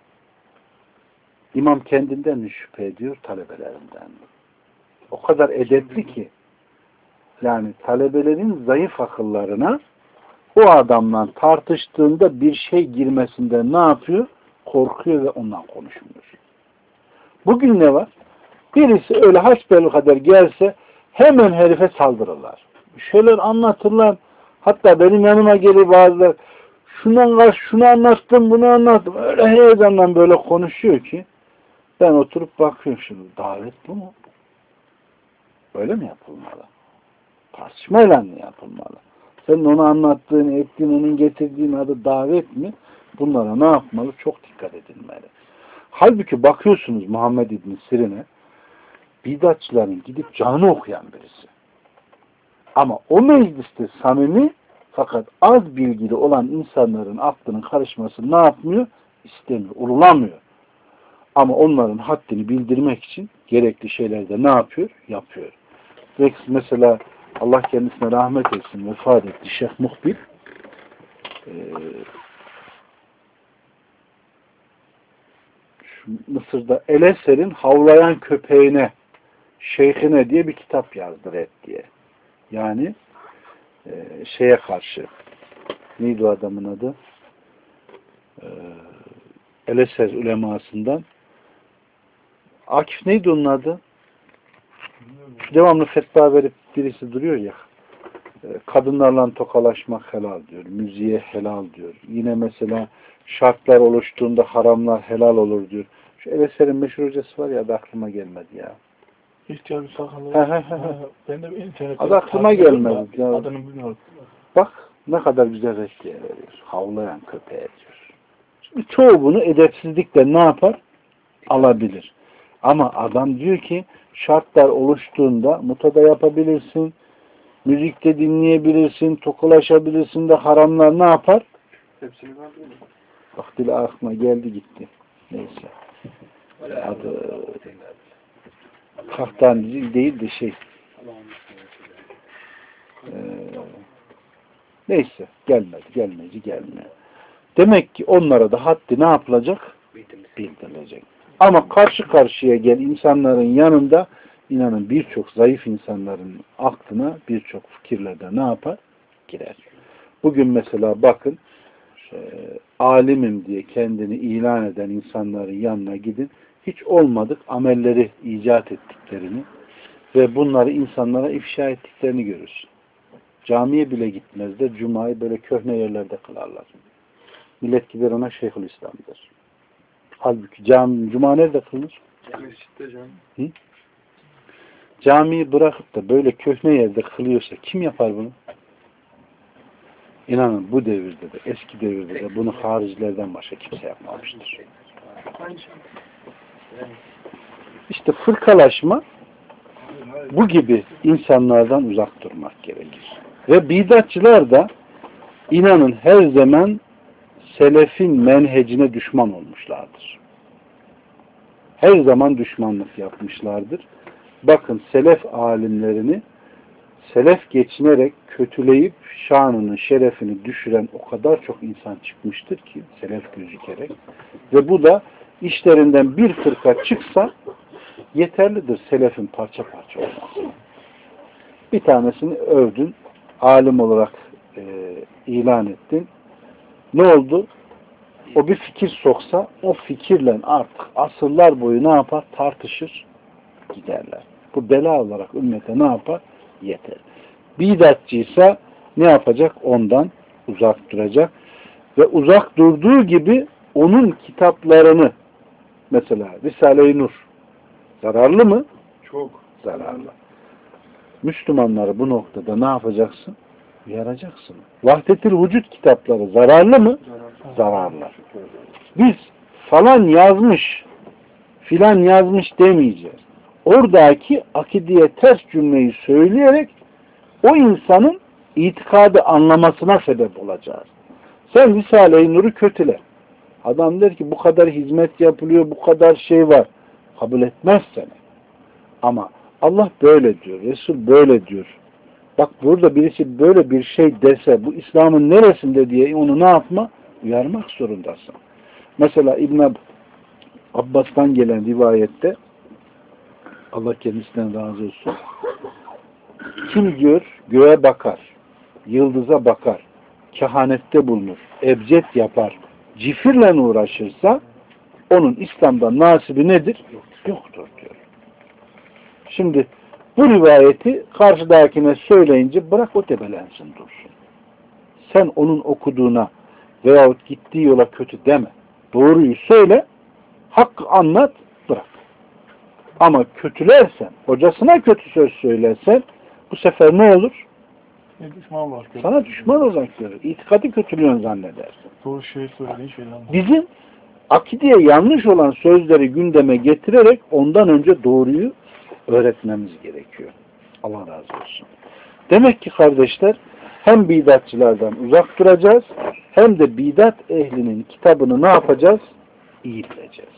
İmam kendinden mi şüphe ediyor, talebelerinden mi? O kadar edepli ki, yani talebelerin zayıf akıllarına o adamla tartıştığında bir şey girmesinden ne yapıyor? Korkuyor ve ondan konuşmuyor. Bugün ne var? Birisi öyle hasbelkader gelse hemen herife saldırırlar. Şeyler anlatırlar. Hatta benim yanıma gelir bazıları, şunu anlattım, bunu anlattım. Öyle heyecanla böyle konuşuyor ki ben oturup bakıyorum şimdi. Davet bu mu? Öyle mi yapılmalı? Tartışmayla mı yapılmalı? Senin onu anlattığın, ettiğin, onun getirdiğin adı davet mi? Bunlara ne yapmalı? Çok dikkat edilmeli. Halbuki bakıyorsunuz Muhammed İbn Sirin'e, bidatçıların gidip canı okuyan birisi. Ama o mecliste samimi fakat az bilgili olan insanların aklının karışmasını ne yapmıyor? İstemiyor, urulamıyor. Ama onların haddini bildirmek için gerekli şeyler de ne yapıyor? Yapıyor. Ve mesela Allah kendisine rahmet etsin, vefat etti Şeyh Muhbil. Mısır'da El-Eser'in havlayan köpeğine, şeyhine diye bir kitap yazdı Red diye. Yani şeye karşı, neydi o adamın adı? El-Eser ulemasından Akif neydi onun adı? Devamlı fetva verip birisi duruyor ya, kadınlarla tokalaşmak helal diyor, müziğe helal diyor. Yine mesela şartlar oluştuğunda haramlar helal olur diyor. Şu Eveser'in meşhur hocası var ya, adı aklıma gelmedi ya. İhtiyar bir sakallı. Ben de internette Adı aklıma gelmedi. Ya. Adını bilmiyorum. Bak ne kadar güzel reddiye veriyor. Havlayan köpeğe diyor. Şimdi çoğu bunu edepsizlikle ne yapar? Alabilir. Ama adam diyor ki şartlar oluştuğunda mutada yapabilirsin, müzikte dinleyebilirsin, tokalaşabilirsin de haramlar ne yapar? Hepsini var değil mi? Bak dili aklıma geldi gitti. Neyse. Adı Kahtan değil de şey. Neyse. Gelmiyor. Demek ki onlara da haddi ne yapılacak? Bildirilecek. Ama karşı karşıya gel insanların yanında, inanın birçok zayıf insanların aklına birçok fikirlerde ne yapar? Girer. Bugün mesela bakın alimim diye kendini ilan eden insanların yanına gidin. Hiç olmadık amelleri icat ettiklerini ve bunları insanlara ifşa ettiklerini görürsün. Camiye bile gitmezler. Cuma'yı böyle köhne yerlerde kılarlar. Millet gider ona Şeyhülislam der. Halbuki cuma nerede kılınır? Mescitte canım. Hı? Camiyi bırakıp da böyle köhne yerde kılıyorsa kim yapar bunu? İnanın bu devirde de, eski devirde de bunu haricilerden başka kimse yapmamıştır. İşte fırkalaşma bu gibi insanlardan uzak durmak gerekir. Ve bidatçılar da inanın her zaman selefin menhecine düşman olmuşlardır. Her zaman düşmanlık yapmışlardır. Bakın selef alimlerini selef geçinerek kötüleyip şanını, şerefini düşüren o kadar çok insan çıkmıştır ki selef gözükerek. Ve bu da işlerinden bir fırka çıksa yeterlidir selefin parça parça olması. Bir tanesini övdün, alim olarak ilan ettin. Ne oldu? O bir fikir soksa o fikirle artık asırlar boyu ne yapar? Tartışır, giderler. Bu bela olarak ümmete ne yapar? Yeter. Bidatçıysa ne yapacak? Ondan uzak duracak. Ve uzak durduğu gibi onun kitaplarını mesela Risale-i Nur zararlı mı? Çok. Zararlı. Müslümanları bu noktada ne yapacaksın? Uyaracaksın. Vahdet-i Vücud kitapları zararlı mı? Zararlı. Biz falan yazmış, filan yazmış demeyeceğiz. Oradaki akideye ters cümleyi söyleyerek o insanın itikadı anlamasına sebep olacağız. Sen Risale-i Nur'u kötüle. Adam der ki bu kadar hizmet yapılıyor, bu kadar şey var. Kabul etmez seni. Ama Allah böyle diyor, Resul böyle diyor. Bak burada birisi böyle bir şey dese bu İslam'ın neresinde diye onu ne yapma? Uyarmak zorundasın. Mesela İbn Abbas'tan gelen rivayette Allah kendisinden razı olsun. Kim diyor göğe bakar, yıldıza bakar, kehanette bulunur, ebced yapar, cifirle uğraşırsa onun İslam'da nasibi nedir? Yoktur diyor. Şimdi bu rivayeti karşıdakine söyleyince bırak o tebelensin dursun. Sen onun okuduğuna veyahut gittiği yola kötü deme. Doğruyu söyle, hakkı anlat, bırak. Ama kötülersen, hocasına kötü söz söylersen bu sefer ne olur? Düşman var. Sana düşman olarak görür. İtikadı kötülüyorsun zannedersin. Doğru şey söylediğin şeyler var. Bizim akideye yanlış olan sözleri gündeme getirerek ondan önce doğruyu öğretmemiz gerekiyor. Allah razı olsun. Demek ki kardeşler hem bidatçılardan uzak duracağız hem de bidat ehlinin kitabını ne yapacağız? İyi bileceğiz.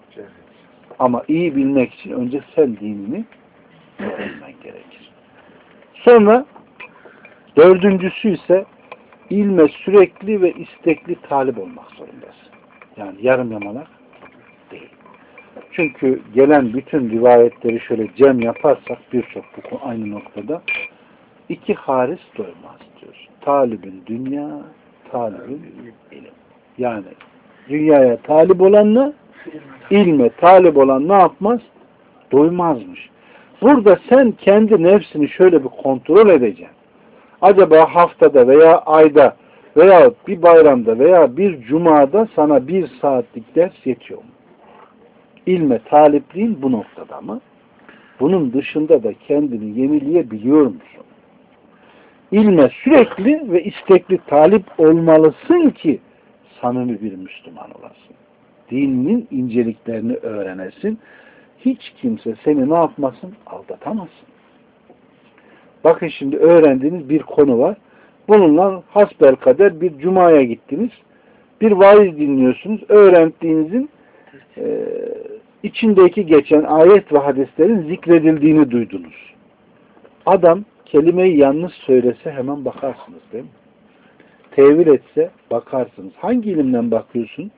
Ama iyi bilmek için önce sen dinini öğrenmen gerekir. Sonra dördüncüsü ise ilme sürekli ve istekli talip olmak zorundasın. Yani yarım yamalak değil. Çünkü gelen bütün rivayetleri şöyle cem yaparsak birçok bu aynı noktada iki haris doymaz diyor. Talibin dünya, talibin ilim. Yani dünyaya talip olanla ilme talip olan ne yapmaz? Doymazmış. Burada sen kendi nefsini şöyle bir kontrol edeceksin. Acaba haftada veya ayda veya bir bayramda veya bir cumada sana 1 saatlik ders yetiyor mu? İlme talipliğin bu noktada mı? Bunun dışında da kendini yenileyebiliyor musun? İlme sürekli ve istekli talip olmalısın ki samimi bir Müslüman olasın. Dininin inceliklerini öğrenesin. Hiç kimse seni ne yapmasın? Aldatamazsın. Bakın şimdi öğrendiğiniz bir konu var. Bununla hasbelkader bir cumaya gittiniz. Bir vaiz dinliyorsunuz. Öğrendiğinizin içindeki geçen ayet ve hadislerin zikredildiğini duydunuz. Adam kelimeyi yanlış söylese hemen bakarsınız değil mi? Tevil etse bakarsınız. Hangi ilimden bakıyorsun?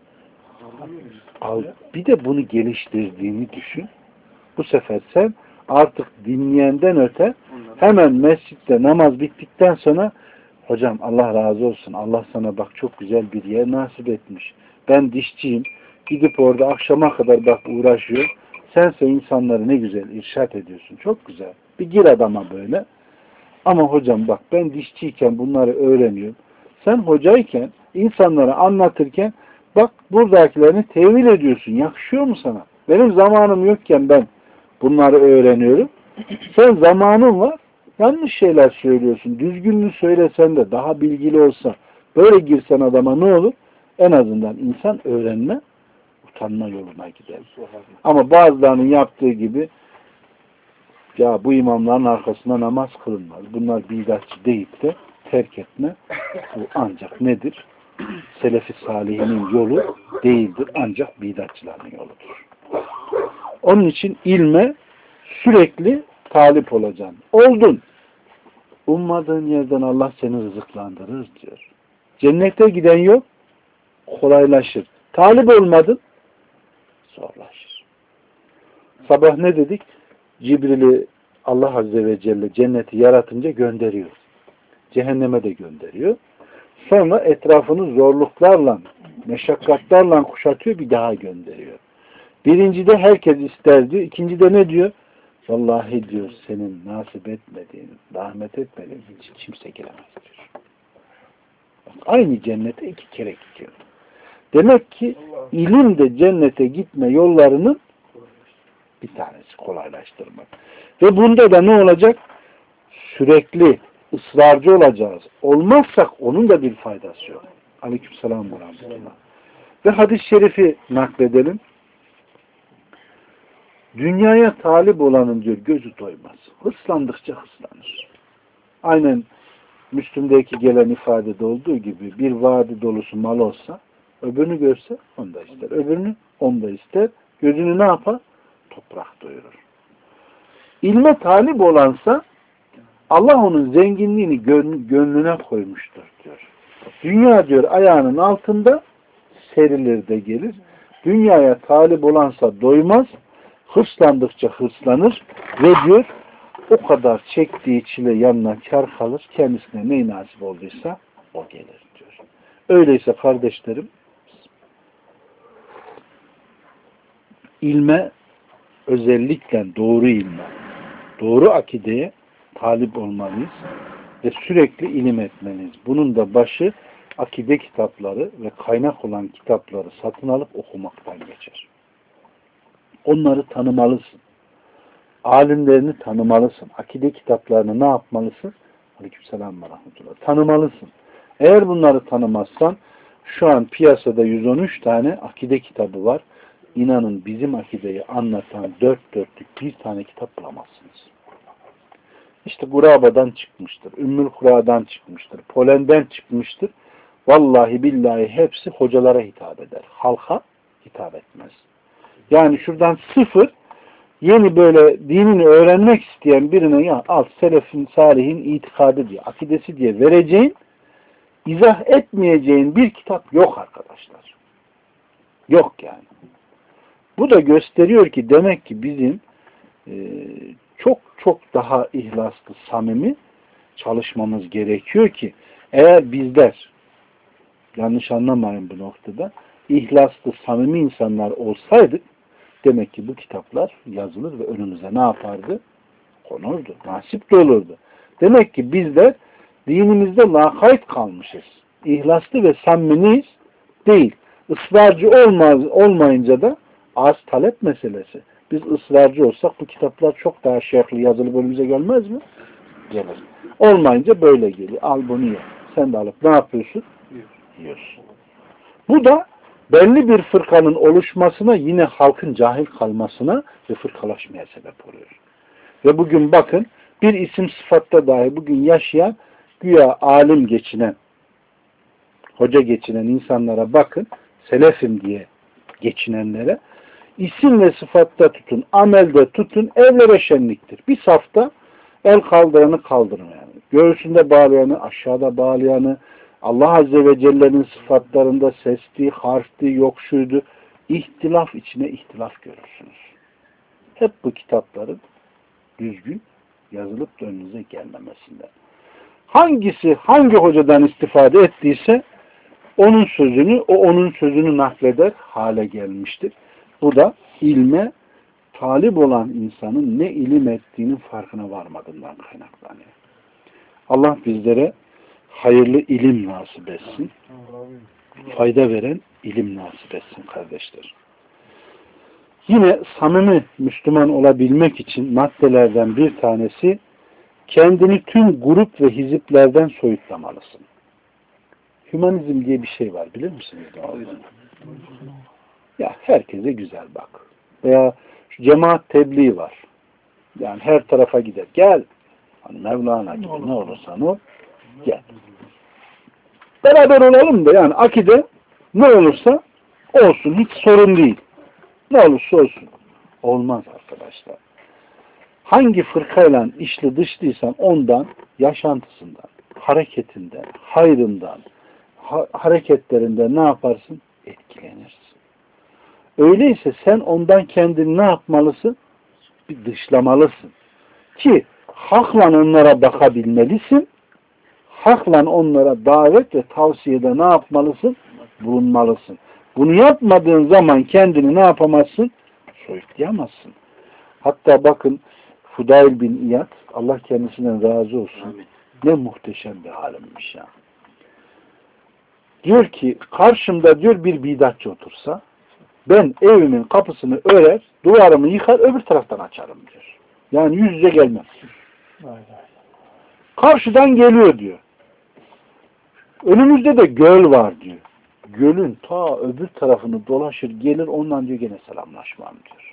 Bir de bunu geliştirdiğini düşün. Bu sefer sen artık dinleyenden öte hemen mescitte namaz bittikten sonra hocam Allah razı olsun. Allah sana bak çok güzel bir yer nasip etmiş. Ben dişçiyim. Gidip orada akşama kadar bak uğraşıyor. Sense insanları ne güzel irşat ediyorsun. Çok güzel. Bir gir adama böyle. Ama hocam bak ben dişçiyken bunları öğreniyorum. Sen hocayken insanlara anlatırken bak buradakilerini tevil ediyorsun. Yakışıyor mu sana? Benim zamanım yokken ben bunları öğreniyorum. Sen zamanın var. Yanlış şeyler söylüyorsun. Düzgününü söylesen de daha bilgili olsa böyle girsen adama ne olur? En azından insan öğrenme, utanma yoluna gider. Ama bazılarının yaptığı gibi ya bu imamların arkasında namaz kılınmaz. Bunlar bidatçı deyip de terk etme. Bu ancak nedir? Selefi salihinin yolu değildir. Ancak bidatçıların yoludur. Onun için ilme sürekli talip olacaksın. Oldun. Ummadığın yerden Allah seni rızıklandırır diyor. Cennete giden yok. Kolaylaşır. Talip olmadın. Zorlaşır. Sabah ne dedik? Cibril'i Allah Azze ve Celle cenneti yaratınca gönderiyor. Cehenneme de gönderiyor. Sonra etrafını zorluklarla, meşakkatlarla kuşatıyor, bir daha gönderiyor. Birincide herkes ister diyor. İkincide ne diyor? Vallahi diyor senin nasip etmediğin, rahmet etmediğin hiç kimse giremez diyor. Bak, aynı cennete 2 kere gidiyor. Demek ki ilim de cennete gitme yollarının bir tanesi kolaylaştırmak. Ve bunda da ne olacak? Sürekli ısrarcı olacağız. Olmazsak onun da bir faydası yok. Aleykümselam ve rahmetullah. Ve hadis-i şerifi nakledelim. Dünyaya talip olanın diyor gözü doymaz. Hırslandıkça hırslanır. Aynen Müslüm'deki gelen ifadede olduğu gibi bir vadi dolusu mal olsa öbürünü görse onu da ister. Öbürünü onu da ister. Gözünü ne yapar? Toprak doyurur. İlme talip olansa Allah onun zenginliğini gönlüne koymuştur diyor. Dünya diyor ayağının altında serilir de gelir. Dünyaya talip olansa doymaz. Hırslandıkça hırslanır ve diyor o kadar çektiği çile yanına kar kalır. Kendisine ne nasip olduysa o gelir diyor. Öyleyse kardeşlerim ilme özellikle doğru ilme, doğru akideye talip olmalıyız ve sürekli ilim etmeliyiz. Bunun da başı akide kitapları ve kaynak olan kitapları satın alıp okumaktan geçer. Onları tanımalısın. Alimlerini tanımalısın. Akide kitaplarını ne yapmalısın? Aleykümselam ve rahmetullah. Tanımalısın. Eğer bunları tanımazsan şu an piyasada 113 tane akide kitabı var. İnanın bizim akideyi anlatan 4 dörtlük bir tane kitap bulamazsınız. İşte Guraba'dan çıkmıştır. Ümmül Kura'dan çıkmıştır. Polen'den çıkmıştır. Vallahi billahi hepsi hocalara hitap eder. Halka hitap etmez. Yani şuradan sıfır yeni böyle dinini öğrenmek isteyen birine ya al selefin salihin itikadı diye, akidesi diye vereceğin, izah etmeyeceğin bir kitap yok arkadaşlar. Yok yani. Bu da gösteriyor ki demek ki bizim çok çok daha ihlaslı, samimi çalışmamız gerekiyor ki eğer bizler yanlış anlamayın bu noktada ihlaslı, samimi insanlar olsaydık demek ki bu kitaplar yazılır ve önümüze ne yapardı? Konurdu. Nasip de olurdu. Demek ki bizler dinimizde lakayt kalmışız. İhlaslı ve samimiyiz değil. Israrcı olmayınca da az talep meselesi. Biz ısrarcı olsak bu kitaplar çok daha şerhli yazılı bölümümüze gelmez mi? Gelir. Olmayınca böyle geliyor. Al bunu ye. Sen de alıp ne yapıyorsun? Yiyorsun. Bu da belli bir fırkanın oluşmasına, yine halkın cahil kalmasına ve fırkalaşmaya sebep oluyor. Ve bugün bakın, bir isim sıfatta dahi bugün yaşayan, güya alim geçinen, hoca geçinen insanlara bakın, selefim diye geçinenlere, isim ve sıfatta tutun, amelde tutun, evlere şenliktir. Bir safta el kaldıranı kaldırmayanı, göğsünde bağlayanı, aşağıda bağlayanı, Allah Azze ve Celle'nin sıfatlarında sesli, harfli, yok şuydu, ihtilaf içine ihtilaf görürsünüz. Hep bu kitapların düzgün yazılıp da önünüze gelmemesinden. Hangisi hangi hocadan istifade ettiyse onun sözünü nakleder hale gelmiştir. Bu da ilme talip olan insanın ne ilim ettiğinin farkına varmadığından kaynaklanıyor. Allah bizlere hayırlı ilim nasip etsin. Fayda veren ilim nasip etsin kardeşler. Yine samimi Müslüman olabilmek için maddelerden bir tanesi, kendini tüm grup ve hiziplerden soyutlamalısın. Hümanizm diye bir şey var, bilir misiniz? Ya herkese güzel bak. Veya şu cemaat tebliği var. Yani her tarafa gider. Gel. Hani Mevlana gibi ne olursan ol. Gel. Beraber olalım da yani akide ne olursa olsun. Hiç sorun değil. Ne olursa olsun. Olmaz arkadaşlar. Hangi fırkayla içli dışlıysan ondan, yaşantısından, hareketinden, hayrından, hareketlerinden ne yaparsın? Etkilenirsin. Öyleyse sen ondan kendini ne yapmalısın? Bir dışlamalısın. Ki hakla onlara bakabilmelisin. Hakla onlara davet ve tavsiyede ne yapmalısın? Bulunmalısın. Bunu yapmadığın zaman kendini ne yapamazsın? Soyutlayamazsın. Hatta bakın Fudayl bin İyad, Allah kendisinden razı olsun. Amin. Ne muhteşem bir alimmiş ya. Diyor ki karşımda diyor bir bidatçı otursa ben evimin kapısını örer, duvarımı yıkar, öbür taraftan açarım diyor. Yani yüz yüze gelmem. Karşıdan geliyor diyor. Önümüzde de göl var diyor. Gölün ta öbür tarafını dolaşır gelir, ondan diyor gene selamlaşmam diyor.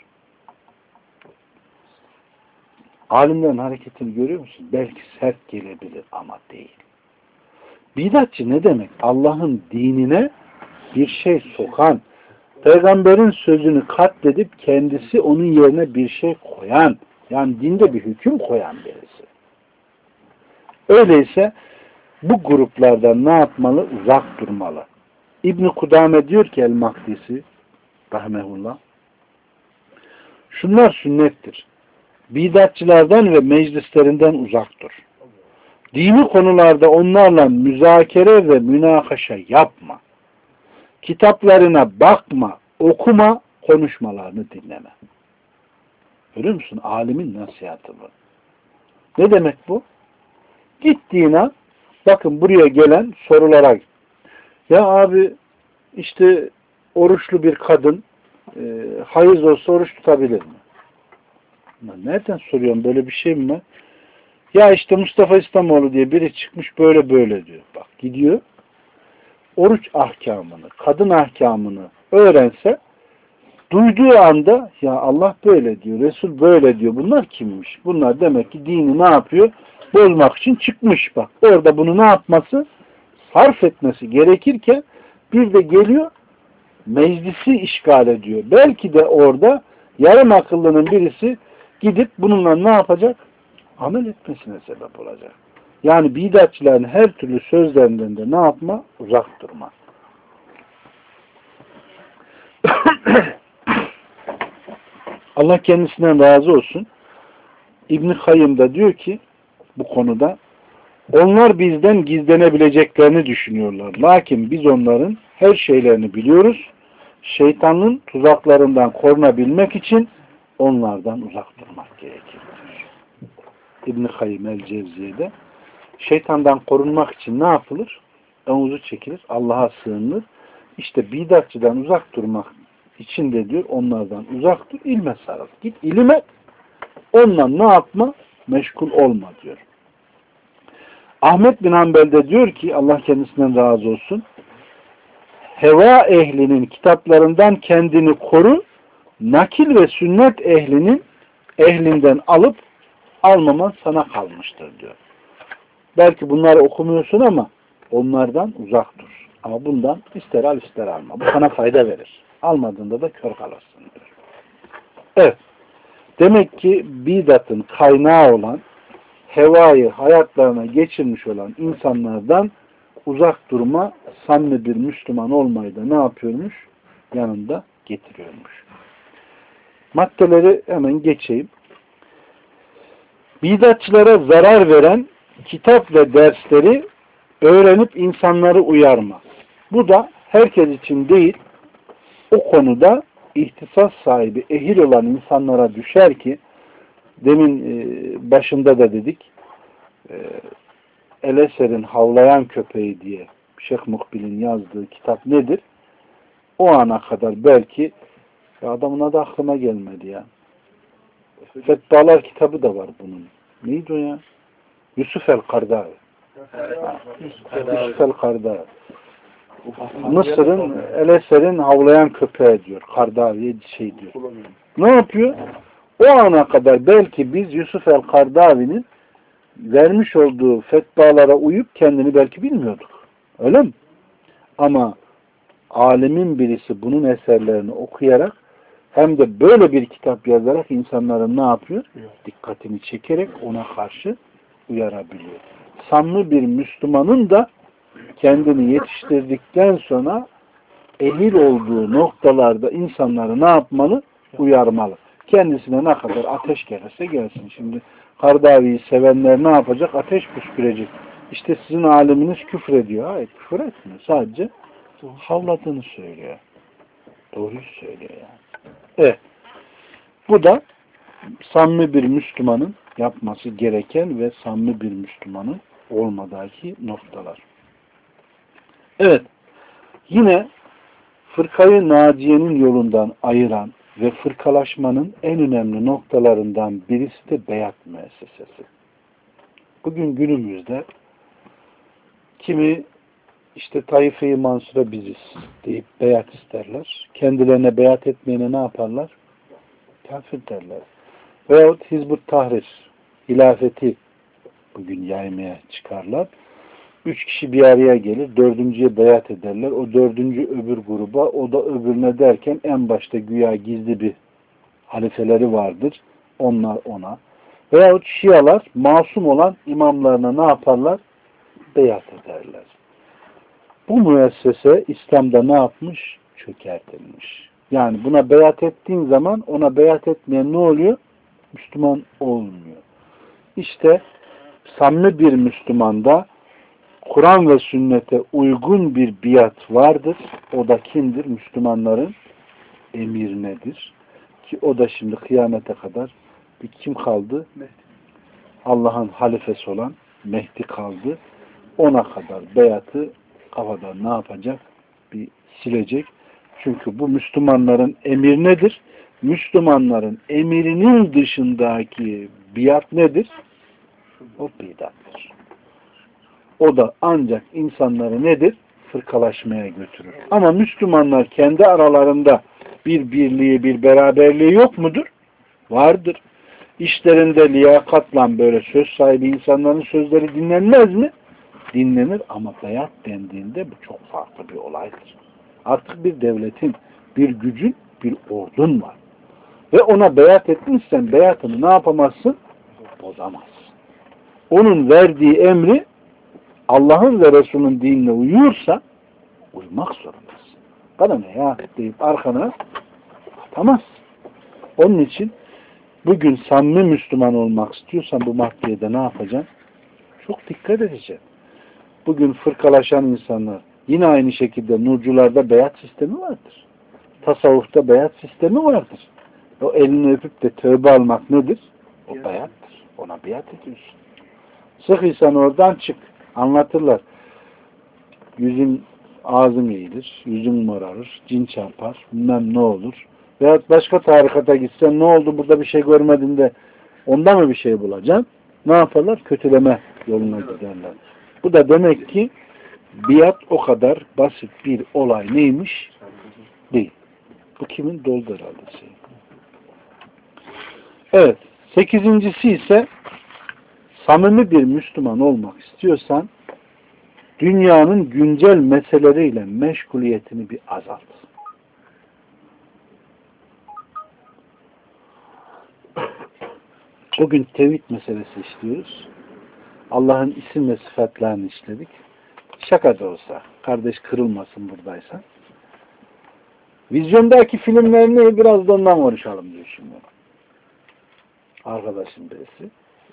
Alimlerin hareketini görüyor musun? Belki sert gelebilir ama değil. Bidatçı ne demek? Allah'ın dinine bir şey sokan, peygamberin sözünü katledip kendisi onun yerine bir şey koyan, yani dinde bir hüküm koyan birisi. Öyleyse bu gruplardan ne yapmalı? Uzak durmalı. İbn-i Kudame diyor ki El-Makdisi rahmetullah, şunlar sünnettir. Bidatçılardan ve meclislerinden uzak dur. Dini konularda onlarla müzakere ve münakaşa yapma. Kitaplarına bakma, okuma, konuşmalarını dinleme. Görüyor musun? Alimin nasihatı bu. Ne demek bu? Gittiğine, bakın buraya gelen sorulara, ya abi işte oruçlu bir kadın hayız olsa oruç tutabilir mi? Nereden soruyorum, böyle bir şey mi var? Ya işte Mustafa İslamoğlu diye biri çıkmış böyle böyle diyor. Bak gidiyor, oruç ahkamını, kadın ahkamını öğrense, duyduğu anda ya Allah böyle diyor, Resul böyle diyor. Bunlar kimmiş? Bunlar demek ki dini ne yapıyor? Bozmak için çıkmış bak. Orada bunu ne yapması? Sarf etmesi gerekirken bir de geliyor meclisi işgal ediyor. Belki de orada yarım akıllının birisi gidip bununla ne yapacak? Amel etmesine sebep olacak. Yani bidatçıların her türlü sözlerinden de ne yapma? Uzak durma. Allah kendisinden razı olsun. İbn-i Kayyım da diyor ki bu konuda, onlar bizden gizlenebileceklerini düşünüyorlar. Lakin biz onların her şeylerini biliyoruz. Şeytanın tuzaklarından korunabilmek için onlardan uzak durmak gerekir. İbn-i Kayyım el-Cevziye'de şeytandan korunmak için ne yapılır? Omuzu çekilir, Allah'a sığınılır. İşte bidatçıdan uzak durmak içinde diyor onlardan uzak dur, ilme sarıl. Git ilim et. Onunla ne yapma? Meşgul olma diyor. Ahmet bin Hanbel de diyor ki Allah kendisinden razı olsun. Heva ehlinin kitaplarından kendini koru. Nakil ve sünnet ehlinden alıp almaman sana kalmıştır diyor. Belki bunları okumuyorsun ama onlardan uzak dur. Ama bundan ister al ister alma. Bu sana fayda verir. Almadığında da kör kalırsın diyor. Evet. Demek ki bidatın kaynağı olan, hevayı hayatlarına geçirmiş olan insanlardan uzak durma, samimi bir Müslüman olmayı da ne yapıyormuş? Yanında getiriyormuş. Maddeleri hemen geçeyim. Bidatçılara zarar veren kitap ve dersleri öğrenip insanları uyarma. Bu da herkes için değil, o konuda ihtisas sahibi, ehil olan insanlara düşer ki, demin başında da dedik, El-Eser'in Havlayan Köpeği diye Şeyh Mukbil'in yazdığı kitap nedir? O ana kadar belki adamın adı aklıma gelmedi ya. Fetvalar kitabı da var bunun. Neydi o ya? Yusuf el-Kardavi. Yusuf el-Kardavi. Mısır'ın El-Eser'in Havlayan Köpeği diyor. Kardavi'ye şey diyor. Ne yapıyor? O ana kadar belki biz Yusuf el-Kardavi'nin vermiş olduğu fetvalara uyup kendini belki bilmiyorduk. Öyle mi? Ama alemin birisi bunun eserlerini okuyarak hem de böyle bir kitap yazarak insanların ne yapıyor? Dikkatini çekerek ona karşı uyarabiliyor. Samimi bir Müslümanın da kendini yetiştirdikten sonra ehil olduğu noktalarda insanları ne yapmalı? Uyarmalı. Kendisine ne kadar ateş gelirse gelsin. Şimdi Kardavi'yi sevenler ne yapacak? Ateş püskürecek. İşte sizin aleminiz küfrediyor. Hayır, küfür etmiyor. Sadece havladığını söylüyor. Doğruyu söylüyor yani. Evet. Bu da samimi bir Müslümanın yapması gereken ve samimi bir Müslümanın olmadaki noktalar. Evet. Yine fırkayı naciyenin yolundan ayıran ve fırkalaşmanın en önemli noktalarından birisi de beyat müessesesi. Bugün günümüzde kimi işte Taife-i Mansur'a biziz deyip beyat isterler. Kendilerine beyat etmeyene ne yaparlar? Kafir derler. Veyahut Hizb-ut Tahrir, hilafeti bugün yaymaya çıkarlar. 3 kişi bir araya gelir, dördüncüye beyat ederler. O dördüncü öbür gruba, o da öbürüne derken en başta güya gizli bir halifeleri vardır. Onlar ona. Veyahut Şialar masum olan imamlarına ne yaparlar? Beyat ederler. Bu müessese İslam'da ne yapmış? Çökertilmiş. Yani buna beyat ettiğin zaman ona beyat etmeyen ne oluyor? Müslüman olmuyor. İşte samimi bir Müslümanda Kur'an ve sünnete uygun bir biat vardır. O da kimdir? Müslümanların emirnedir. Ki o da şimdi kıyamete kadar bir kim kaldı? Allah'ın halifesi olan Mehdi kaldı. Ona kadar beyatı kafadan ne yapacak? Bir silecek. Çünkü bu Müslümanların emir nedir? Müslümanların emirinin dışındaki biat nedir? O bidattır. O da ancak insanları nedir? Fırkalaşmaya götürür. Ama Müslümanlar kendi aralarında bir birliği, bir beraberliği yok mudur? Vardır. İşlerinde liyakatla böyle söz sahibi insanların sözleri dinlenmez mi? Dinlenir ama beyat dendiğinde bu çok farklı bir olaydır. Artık bir devletin, bir gücün, bir ordun var. Ve ona beyat etmişsen beyatını ne yapamazsın? Bozamazsın. Onun verdiği emri Allah'ın ve Resul'ün dinine uyuyorsa uymak zorundasın. Bana ne ya deyip arkana atamazsın. Onun için bugün samimi Müslüman olmak istiyorsan bu maddeye de ne yapacaksın? Çok dikkat edeceksin. Bugün fırkalaşan insanlar yine aynı şekilde nurcularda beyat sistemi vardır. Tasavvufta beyat sistemi vardır. O elini öpüp de tövbe almak nedir? O beyattır. Ona beyat ediyorsun. Sıkıysan oradan çık. Anlatırlar. Yüzün ağzın eğilir, yüzün morarır, cin çarpar, bilmem ne olur. Veyahut başka tarikata gitsen ne oldu burada bir şey görmedin de onda mı bir şey bulacaksın? Ne yaparlar? Kötüleme yoluna giderler. Bu da demek ki biat o kadar basit bir olay neymiş? Değil. Bu kimin? Doldu herhalde şey. Evet. 8.'si ise samimi bir Müslüman olmak istiyorsan dünyanın güncel meseleleriyle meşguliyetini bir azalt. Bugün tevhid meselesi işliyoruz. Allah'ın isim ve sıfatlarını işledik. Şaka da olsa, kardeş kırılmasın buradaysa. Vizyondaki filmler ne? Biraz da ondan konuşalım diyor şimdi. Arkadaşım birisi.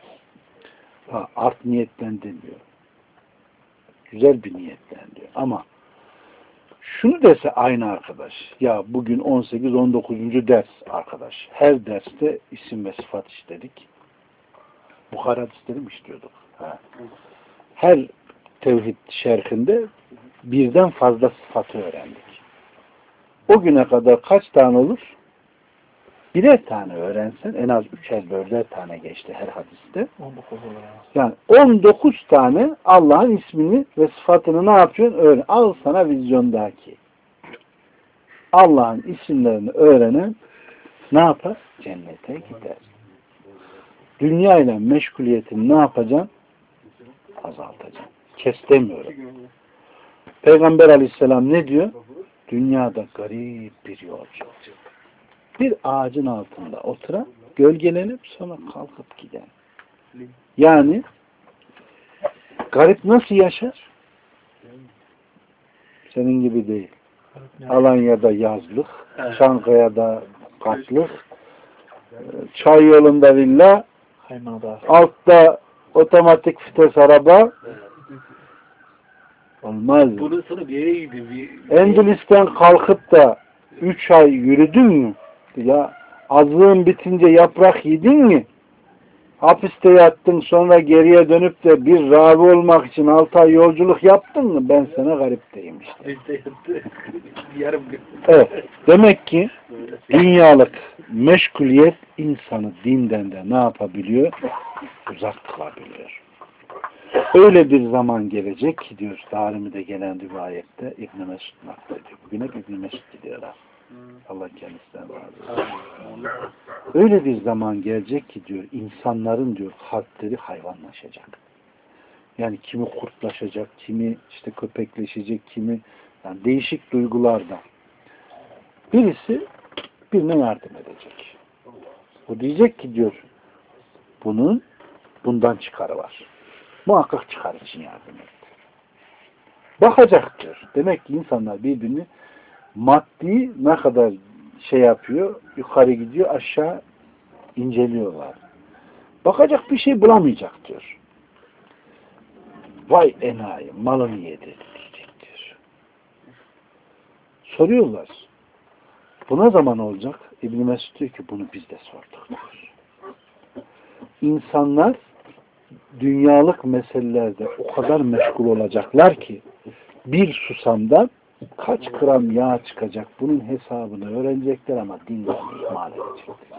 Art niyetten demiyor. Güzel bir niyetten diyor. Ama şunu dese aynı arkadaş. Ya bugün 18-19. ders arkadaş. Her derste isim ve sıfat işledik. Bukhari hadisleri mi işliyorduk? Her tevhid şerhinde birden fazla sıfatı öğrendik. O güne kadar kaç tane olur? Birer tane öğrensen en az 3'er 4'er tane geçti her hadiste. 19 olur. Yani 19 tane Allah'ın ismini ve sıfatını ne yapıyorsun? Öğren. Al sana vizyondaki. Allah'ın isimlerini öğrenen ne yapar? Cennete gider. Dünya ile meşguliyetini ne yapacaksın? Azaltacaksın. Kes demiyorum. Peygamber aleyhisselam ne diyor? Dünyada garip bir yolcu. Bir ağacın altında oturan, gölgelenip sonra kalkıp giden. Yani garip nasıl yaşar? Senin gibi değil. Alanya'da yazlık, Çankaya'da katlık, çay yolunda villa, altta otomatik vites araba. Olmaz. Burası bir yere gidiyor. Endülüs'ten kalkıp da 3 ay yürüdün mü? Ya azlığın bitince yaprak yedin mi? Hapiste yattın sonra geriye dönüp de bir ravi olmak için 6 ay yolculuk yaptın mı? Ben sana garip diyeyim işte. Evet. Demek ki dünyalık meşguliyet insanı dinden de ne yapabiliyor? Uzak kılabiliyor. Öyle bir zaman gelecek ki diyor Darimi'de gelen rivayette İbn-i Mesud naklediyor. Bugün hep İbn-i Mesud gidiyorlar. Allah kendisinden razı olsun. Öyle bir zaman gelecek ki diyor insanların diyor kalpleri hayvanlaşacak. Yani kimi kurtlaşacak, kimi işte köpekleşecek, kimi yani değişik duygularda. Birisi birine yardım edecek. O diyecek ki diyor bundan çıkarı var. Muhakkak çıkar için yardım etti. Bakacak diyor. Demek ki insanlar birbirini maddi ne kadar şey yapıyor, yukarı gidiyor, aşağı inceliyorlar. Bakacak bir şey bulamayacak diyor. Vay enayi, malını yedi diyecek diyor. Soruyorlar. Bu ne zaman olacak? İbn-i Mesud diyor ki bunu biz de sorduk diyor. İnsanlar dünyalık meselelerde o kadar meşgul olacaklar ki bir susamdan kaç gram yağ çıkacak bunun hesabını öğrenecekler ama dinden ihmal edecekler.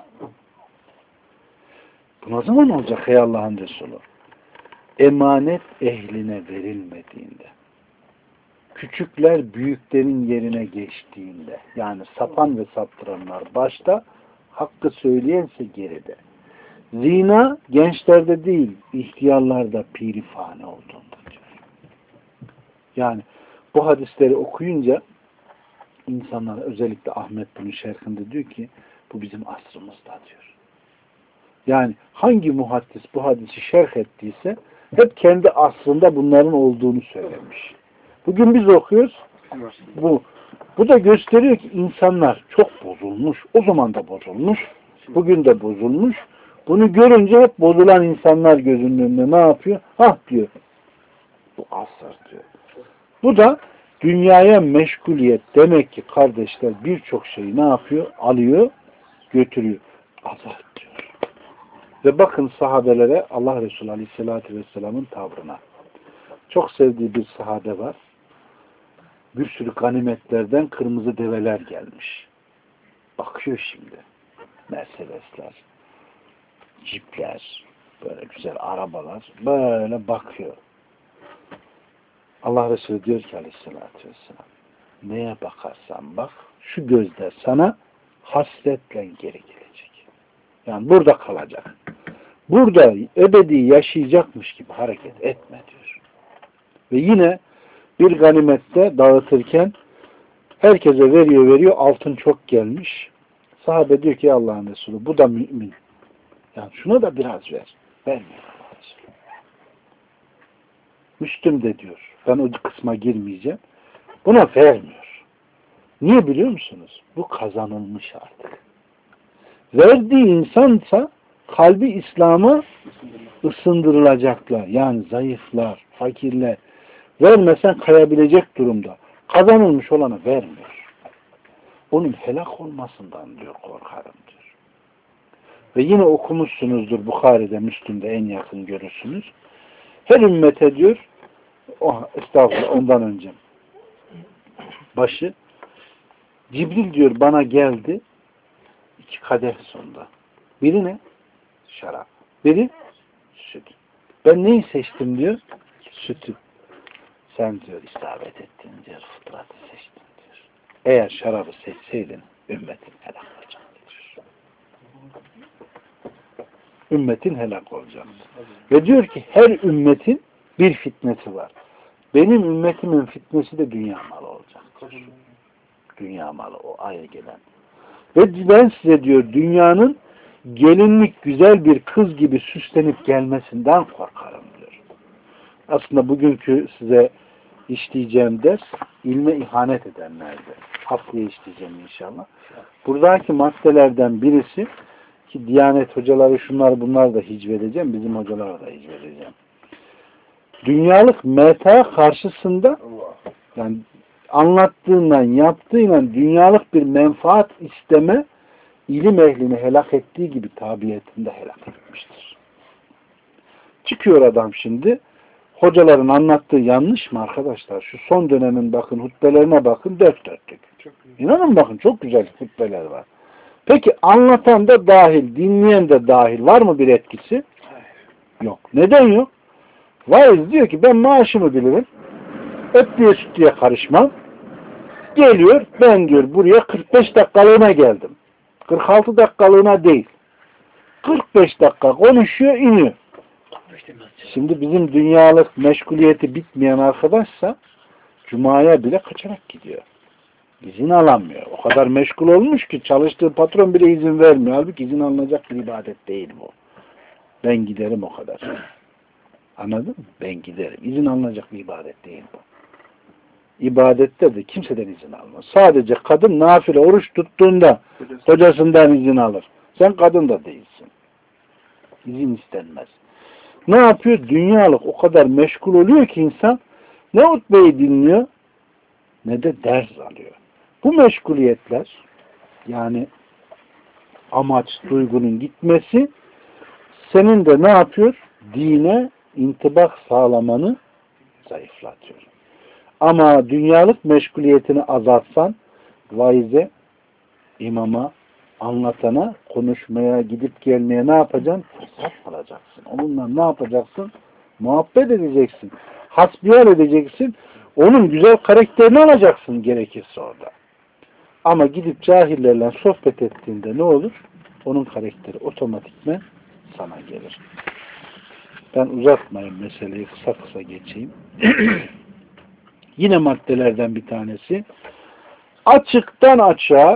Bu ne zaman olacak ey Allah'ın Resulü? Emanet ehline verilmediğinde, küçükler büyüklerin yerine geçtiğinde, yani sapan ve saptıranlar başta, hakkı söyleyense geride. Zina gençlerde değil, ihtiyarlarda pirifane olduğunda diyor. Yani bu hadisleri okuyunca insanlar özellikle Ahmet bunun şerhinde diyor ki bu bizim asrımızda diyor. Yani hangi muhaddis bu hadisi şerh ettiyse hep kendi asrında bunların olduğunu söylemiş. Bugün biz okuyoruz. Bu da gösteriyor ki insanlar çok bozulmuş. O zaman da bozulmuş. Bugün de bozulmuş. Bunu görünce hep bozulan insanlar gözünün önünde ne yapıyor? Diyor. Bu asır diyor. Bu da dünyaya meşguliyet demek ki kardeşler birçok şeyi ne yapıyor? Alıyor, götürüyor. Azaltıyor. Ve bakın sahabelere Allah Resulü Aleyhisselatü Vesselam'ın tavrına. Çok sevdiği bir sahabe var. Bir sürü ganimetlerden kırmızı develer gelmiş. Bakıyor şimdi. Mercedesler, Jeepler, böyle güzel arabalar. Böyle bakıyor. Allah Resulü diyor ki aleyhissalatü vesselam, neye bakarsan bak, şu gözler sana hasretle geri gelecek. Yani burada kalacak. Burada ebedi yaşayacakmış gibi hareket etme diyor. Ve yine bir ganimette dağıtırken herkese veriyor, altın çok gelmiş. Sahabe diyor ki Allah'ın Resulü, bu da mümin. Yani şuna da biraz ver. Vermiyor Allah Resulü. Müslüm de diyor. Ben o kısma girmeyeceğim. Buna vermiyor. Niye biliyor musunuz? Bu kazanılmış artık. Verdiği insansa kalbi İslam'a ısındırılacaklar. Yani zayıflar, fakirler. Vermesen kayabilecek durumda. Kazanılmış olana vermiyor. Onun helak olmasından diyor korkarım diyor. Ve yine okumuşsunuzdur Bukhari'de, Müslüm'de en yakın görürsünüz. Her ümmete diyor, estağfurullah ondan önce başı, Cibril diyor bana geldi 2 kadeh sonunda. Biri ne? Şarap. Biri süt. Ben neyi seçtim diyor? Sütü. Sen diyor isabet ettin diyor, fıtratı seçtin diyor. Eğer şarabı seçseydin ümmetin helak olacaktı diyor. Ümmetin helak olacaktı. Ve diyor ki her ümmetin bir fitnesi var. Benim ümmetimin fitnesi de dünya malı olacaktır. Dünya malı o aya gelen. Ve ben size diyor dünyanın gelinlik güzel bir kız gibi süslenip gelmesinden korkarım diyor. Aslında bugünkü size işleyeceğim ders ilme ihanet edenlerdi. Haftaya işleyeceğim inşallah. Buradaki maddelerden birisi ki Diyanet hocaları şunlar bunlar da hicvedeceğim. Bizim hocalara da hicvedeceğim. Dünyalık meta karşısında yani anlattığından yaptığıyla dünyalık bir menfaat isteme ilim ehlini helak ettiği gibi tabiatında helak etmiştir. Çıkıyor adam şimdi hocaların anlattığı yanlış mı arkadaşlar? Şu son dönemin bakın hutbelerine bakın dört dörtlük. İnanın bakın çok güzel hutbeler var. Peki anlatan da dahil, dinleyen de dahil var mı bir etkisi? Yok. Neden yok? Vaiz diyor ki ben maaşımı bilirim. Etliye sütlüye karışmam. Geliyor ben diyor buraya 45 dakikalığına geldim. 46 dakikalığına değil. 45 dakika konuşuyor iniyor. Şimdi bizim dünyalık meşguliyeti bitmeyen arkadaşsa Cuma'ya bile kaçarak gidiyor. İzin alamıyor. O kadar meşgul olmuş ki çalıştığı patron bile izin vermiyor. Halbuki izin alınacak bir ibadet değil bu. Ben giderim o kadar. Anladın mı? Ben giderim. İzin alınacak bir ibadet değil bu. İbadette de kimseden izin almaz. Sadece kadın nafile oruç tuttuğunda kocasından izin alır. Sen kadın da değilsin. İzin istenmez. Ne yapıyor? Dünyalık o kadar meşgul oluyor ki insan ne hutbeyi dinliyor ne de ders alıyor. Bu meşguliyetler yani amaç, duygunun gitmesi senin de ne yapıyor? Dine intibak sağlamanı zayıflatıyor. Ama dünyalık meşguliyetini azaltsan vaize, imama, anlatana, konuşmaya, gidip gelmeye ne yapacaksın? Fırsat alacaksın. Onunla ne yapacaksın? Muhabbet edeceksin. Hasbihal edeceksin. Onun güzel karakterini alacaksın gerekirse orada. Ama gidip cahillerle sohbet ettiğinde ne olur? Onun karakteri otomatikman sana gelir. Ben uzatmayayım meseleyi, kısa kısa geçeyim. Yine maddelerden bir tanesi açıktan açığa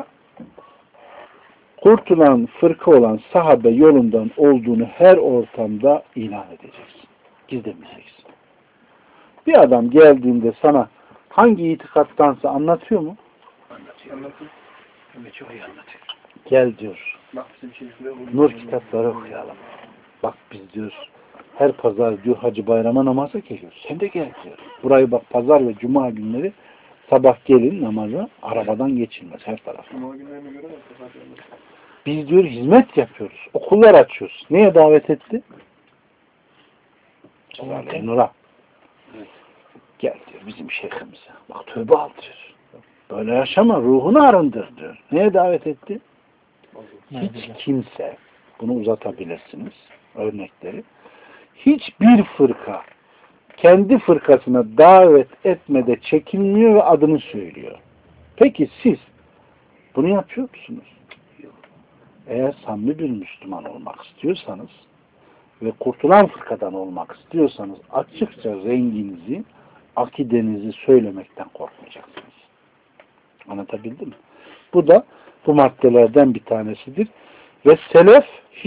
kurtulan fırka olan sahabe yolundan olduğunu her ortamda ilan edeceksin. Gizlemeyeceksin. Bir adam geldiğinde sana hangi itikattansa anlatıyor mu? Anlatıyor. Çok iyi anlatıyor. Gel diyor. Bak bizim Nur kitapları okuyalım. Bak biz diyor her pazar diyor Hacı Bayram'a namaza geliyoruz. Sen de gel diyor. Burayı bak pazar ve cuma günleri sabah gelin namaza arabadan geçilmez her taraf. Cuma günlerine göre de Biz diyor hizmet yapıyoruz. Okullar açıyoruz. Neye davet etti? Nur'a. Gel diyor bizim şeyhimize. Bak tövbe al diyor. Böyle yaşama, ruhunu arındır diyor. Neye davet etti? Hiç kimse, bunu uzatabilirsiniz örnekleri. Hiçbir fırka kendi fırkasına davet etmede çekinmiyor ve adını söylüyor. Peki siz bunu yapıyor musunuz? Eğer samimi bir Müslüman olmak istiyorsanız ve kurtulan fırkadan olmak istiyorsanız açıkça renginizi, akidenizi söylemekten korkmayacaksınız. Anlatabildim mi? Bu da bu maddelerden bir tanesidir. Ve selef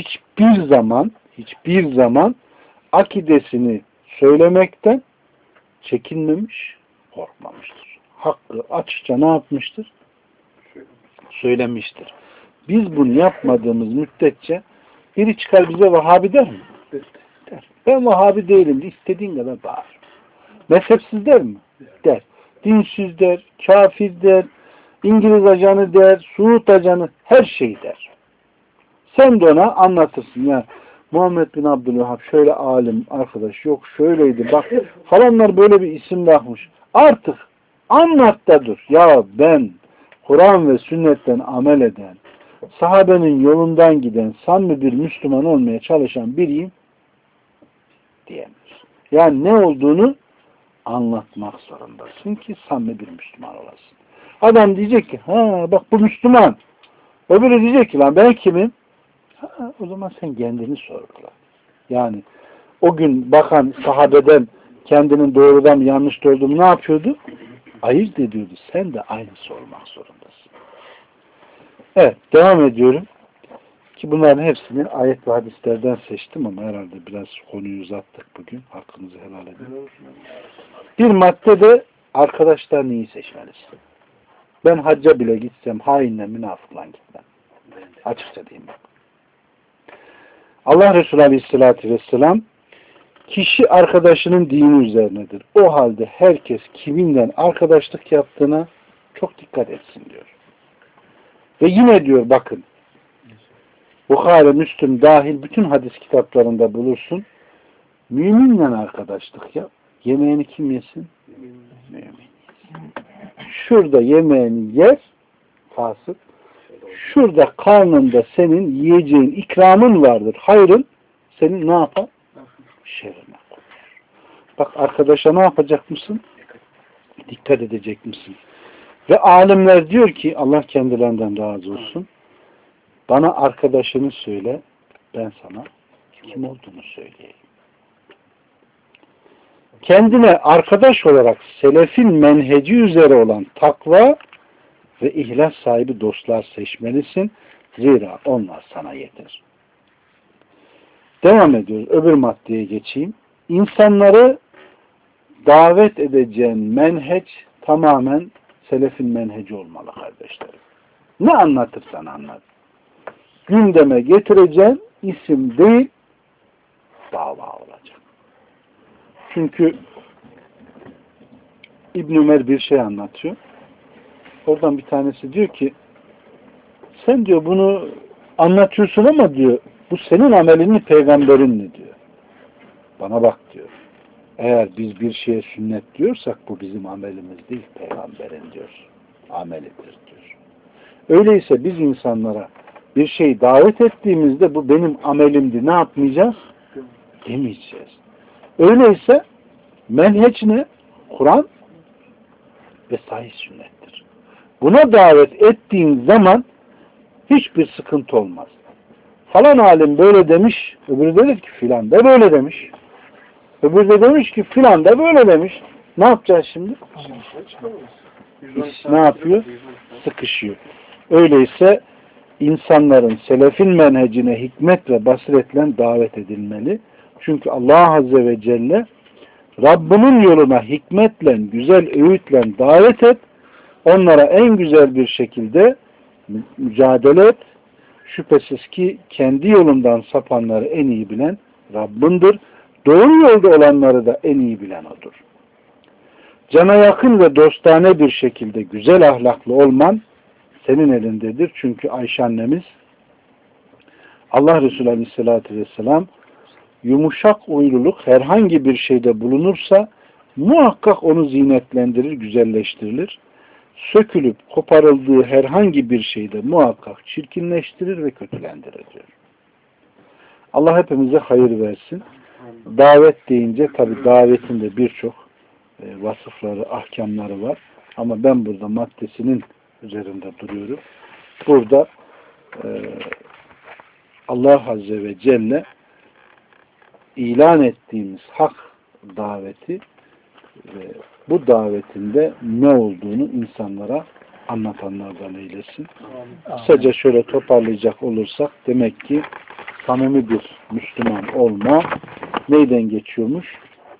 hiçbir zaman akidesini söylemekten çekinmemiş, korkmamıştır. Hakkı açıkça ne yapmıştır? Söylemiştir. Biz bunu yapmadığımız müddetçe biri çıkar bize Vahabi der mi? Der. Ben Vahabi değilim. İstediğin kadar bağır. Mezhepsiz der mi? Der. Dinsiz der, kafir der, İngiliz ajanı der, Suud ajanı, her şey der. Sen de ona anlatırsın ya. Muhammed bin Abdülvahhab şöyle alim arkadaş, yok şöyleydi bak falanlar böyle bir isim bakmış. Artık anlat da dur. Ya ben Kur'an ve sünnetten amel eden, sahabenin yolundan giden, samimi bir Müslüman olmaya çalışan biriyim diyemez. Yani ne olduğunu anlatmak zorundasın ki samimi bir Müslüman olasın. Adam diyecek ki ha bak bu Müslüman. Öbürü diyecek ki lan ben kimim? Ha, o zaman sen kendini sorgula. Yani o gün bakan sahabeden kendinin doğrudan mı yanlış olduğunu ne yapıyordu? Ayırt ediyordu. Sen de aynısı olmak zorundasın. Evet, devam ediyorum. Ki bunların hepsini ayet ve hadislerden seçtim ama herhalde biraz konuyu uzattık bugün. Hakkınızı helal edin. Bir madde de arkadaşlar neyi seçmelisin? Ben hacca bile gitsem hainle münafıkla gitmem. Açıkça diyeyim bak. Allah Resulü Aleyhisselatü Vesselam kişi arkadaşının dini üzerinedir. O halde herkes kiminle arkadaşlık yaptığına çok dikkat etsin diyor. Ve yine diyor bakın Bukhari, Müslüm dahil bütün hadis kitaplarında bulursun. Müminle arkadaşlık yap. Yemeğini kim yesin? Mümin yesin. Şurada yemeğini yer fasık. Şurada karnında senin yiyeceğin ikramın vardır. Hayrın senin ne yapar? Şerrine koyar. Bak arkadaşa ne yapacak mısın? Dikkat edecek misin? Ve alimler diyor ki Allah kendilerinden razı olsun. Bana arkadaşını söyle, ben sana kim olduğunu söyleyeyim. Kendine arkadaş olarak selefin menheci üzere olan takva ve ihlas sahibi dostlar seçmelisin. Zira onlar sana yeter. Devam ediyoruz. Öbür maddeye geçeyim. İnsanları davet edeceğin menheç tamamen selefin menheci olmalı kardeşlerim. Ne anlatırsan anlat. Gündeme getireceğin isim değil, dava olacak. Çünkü İbn Ömer bir şey anlatıyor. Oradan bir tanesi diyor ki sen diyor bunu anlatıyorsun ama diyor bu senin amelin mi peygamberin mi diyor. Bana bak diyor. Eğer biz bir şeye sünnet diyorsak bu bizim amelimiz değil peygamberin diyor. Amelidir diyor. Öyleyse biz insanlara bir şey davet ettiğimizde bu benim amelimdi. Ne yapmayacağız? Demeyeceğiz. Öyleyse menheç ne? Kur'an ve sahih sünnettir. Buna davet ettiğin zaman hiçbir sıkıntı olmaz. Falan alim böyle demiş, öbürü dedi ki filan da böyle demiş. Öbürü de demiş ki filan da böyle demiş. Ne yapacağız şimdi? İş ne yapıyor? Sıkışıyor. Öyleyse insanların selefin menhecine hikmet ve basiretle davet edilmeli. Çünkü Allah Azze ve Celle Rabbinin yoluna hikmetle, güzel öğütle davet et. Onlara en güzel bir şekilde mücadele et. Şüphesiz ki kendi yolundan sapanları en iyi bilen Rabbindir. Doğru yolda olanları da en iyi bilen O'dur. Cana yakın ve dostane bir şekilde güzel ahlaklı olman senin elindedir. Çünkü Ayşe annemiz Allah Resulü Aleyhisselatü Vesselam yumuşak uyluluk herhangi bir şeyde bulunursa muhakkak onu zinetlendirir, güzelleştirilir. Sökülüp koparıldığı herhangi bir şeyde muhakkak çirkinleştirir ve kötülendirir diyor. Allah hepimize hayır versin. Davet deyince tabi davetin de birçok vasıfları, ahkamları var. Ama ben burada maddesinin üzerinde duruyorum. Burada Allah Azze ve Celle ilan ettiğimiz hak daveti ve bu davetinde ne olduğunu insanlara anlatanlardan eylesin. Kısaca şöyle toparlayacak olursak demek ki samimi bir Müslüman olma neyden geçiyormuş?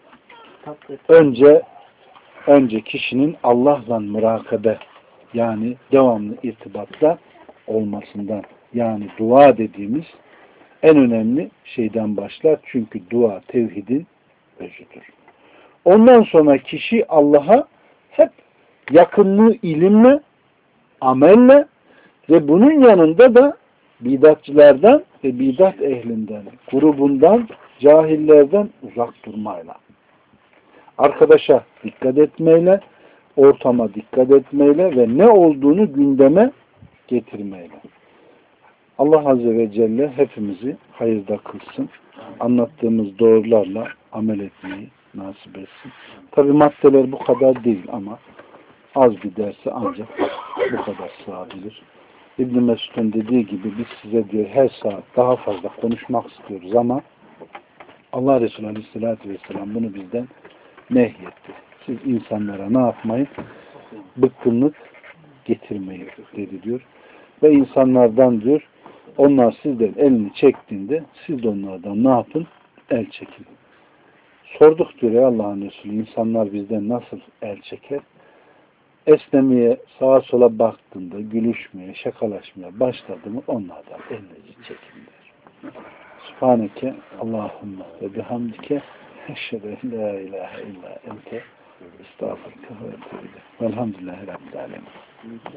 Önce kişinin Allah'la mürakabe yani devamlı irtibatta olmasından yani dua dediğimiz en önemli şeyden başlar. Çünkü dua tevhidin özüdür. Ondan sonra kişi Allah'a hep yakınlığı ilimle, amelle ve bunun yanında da bidatçılardan ve bidat ehlinden, grubundan, cahillerden uzak durmayla. Arkadaşa dikkat etmeyle, ortama dikkat etmeyle ve ne olduğunu gündeme getirmeyle. Allah Azze ve Celle hepimizi hayırda kılsın. Anlattığımız doğrularla amel etmeyi nasip etsin. Tabi maddeler bu kadar değil ama az bir dersi ancak bu kadar sığabilir. İbn-i Mesud'un dediği gibi biz size diyor her saat daha fazla konuşmak istiyoruz ama Allah Resulü Aleyhisselatü Vesselam bunu bizden nehyetti. Siz insanlara ne yapmayın? Bıkkınlık getirmeyin dedi diyor. Ve insanlardan diyor onlar sizden elini çektiğinde siz de onlardan ne yapın? El çekin. Sorduk diyor Allah'ın Resulü insanlar bizden nasıl el çeker? Esnemeye, sağa sola baktığında, gülüşmeye, şakalaşmaya başladı mı onlardan elinizi çekin diyor. Subhaneke Allahümme ve bihamdike eşhedü en la ilahe illa ente estağfurullah ve etûbü ileyk. Velhamdülillahi Rabbil alemin.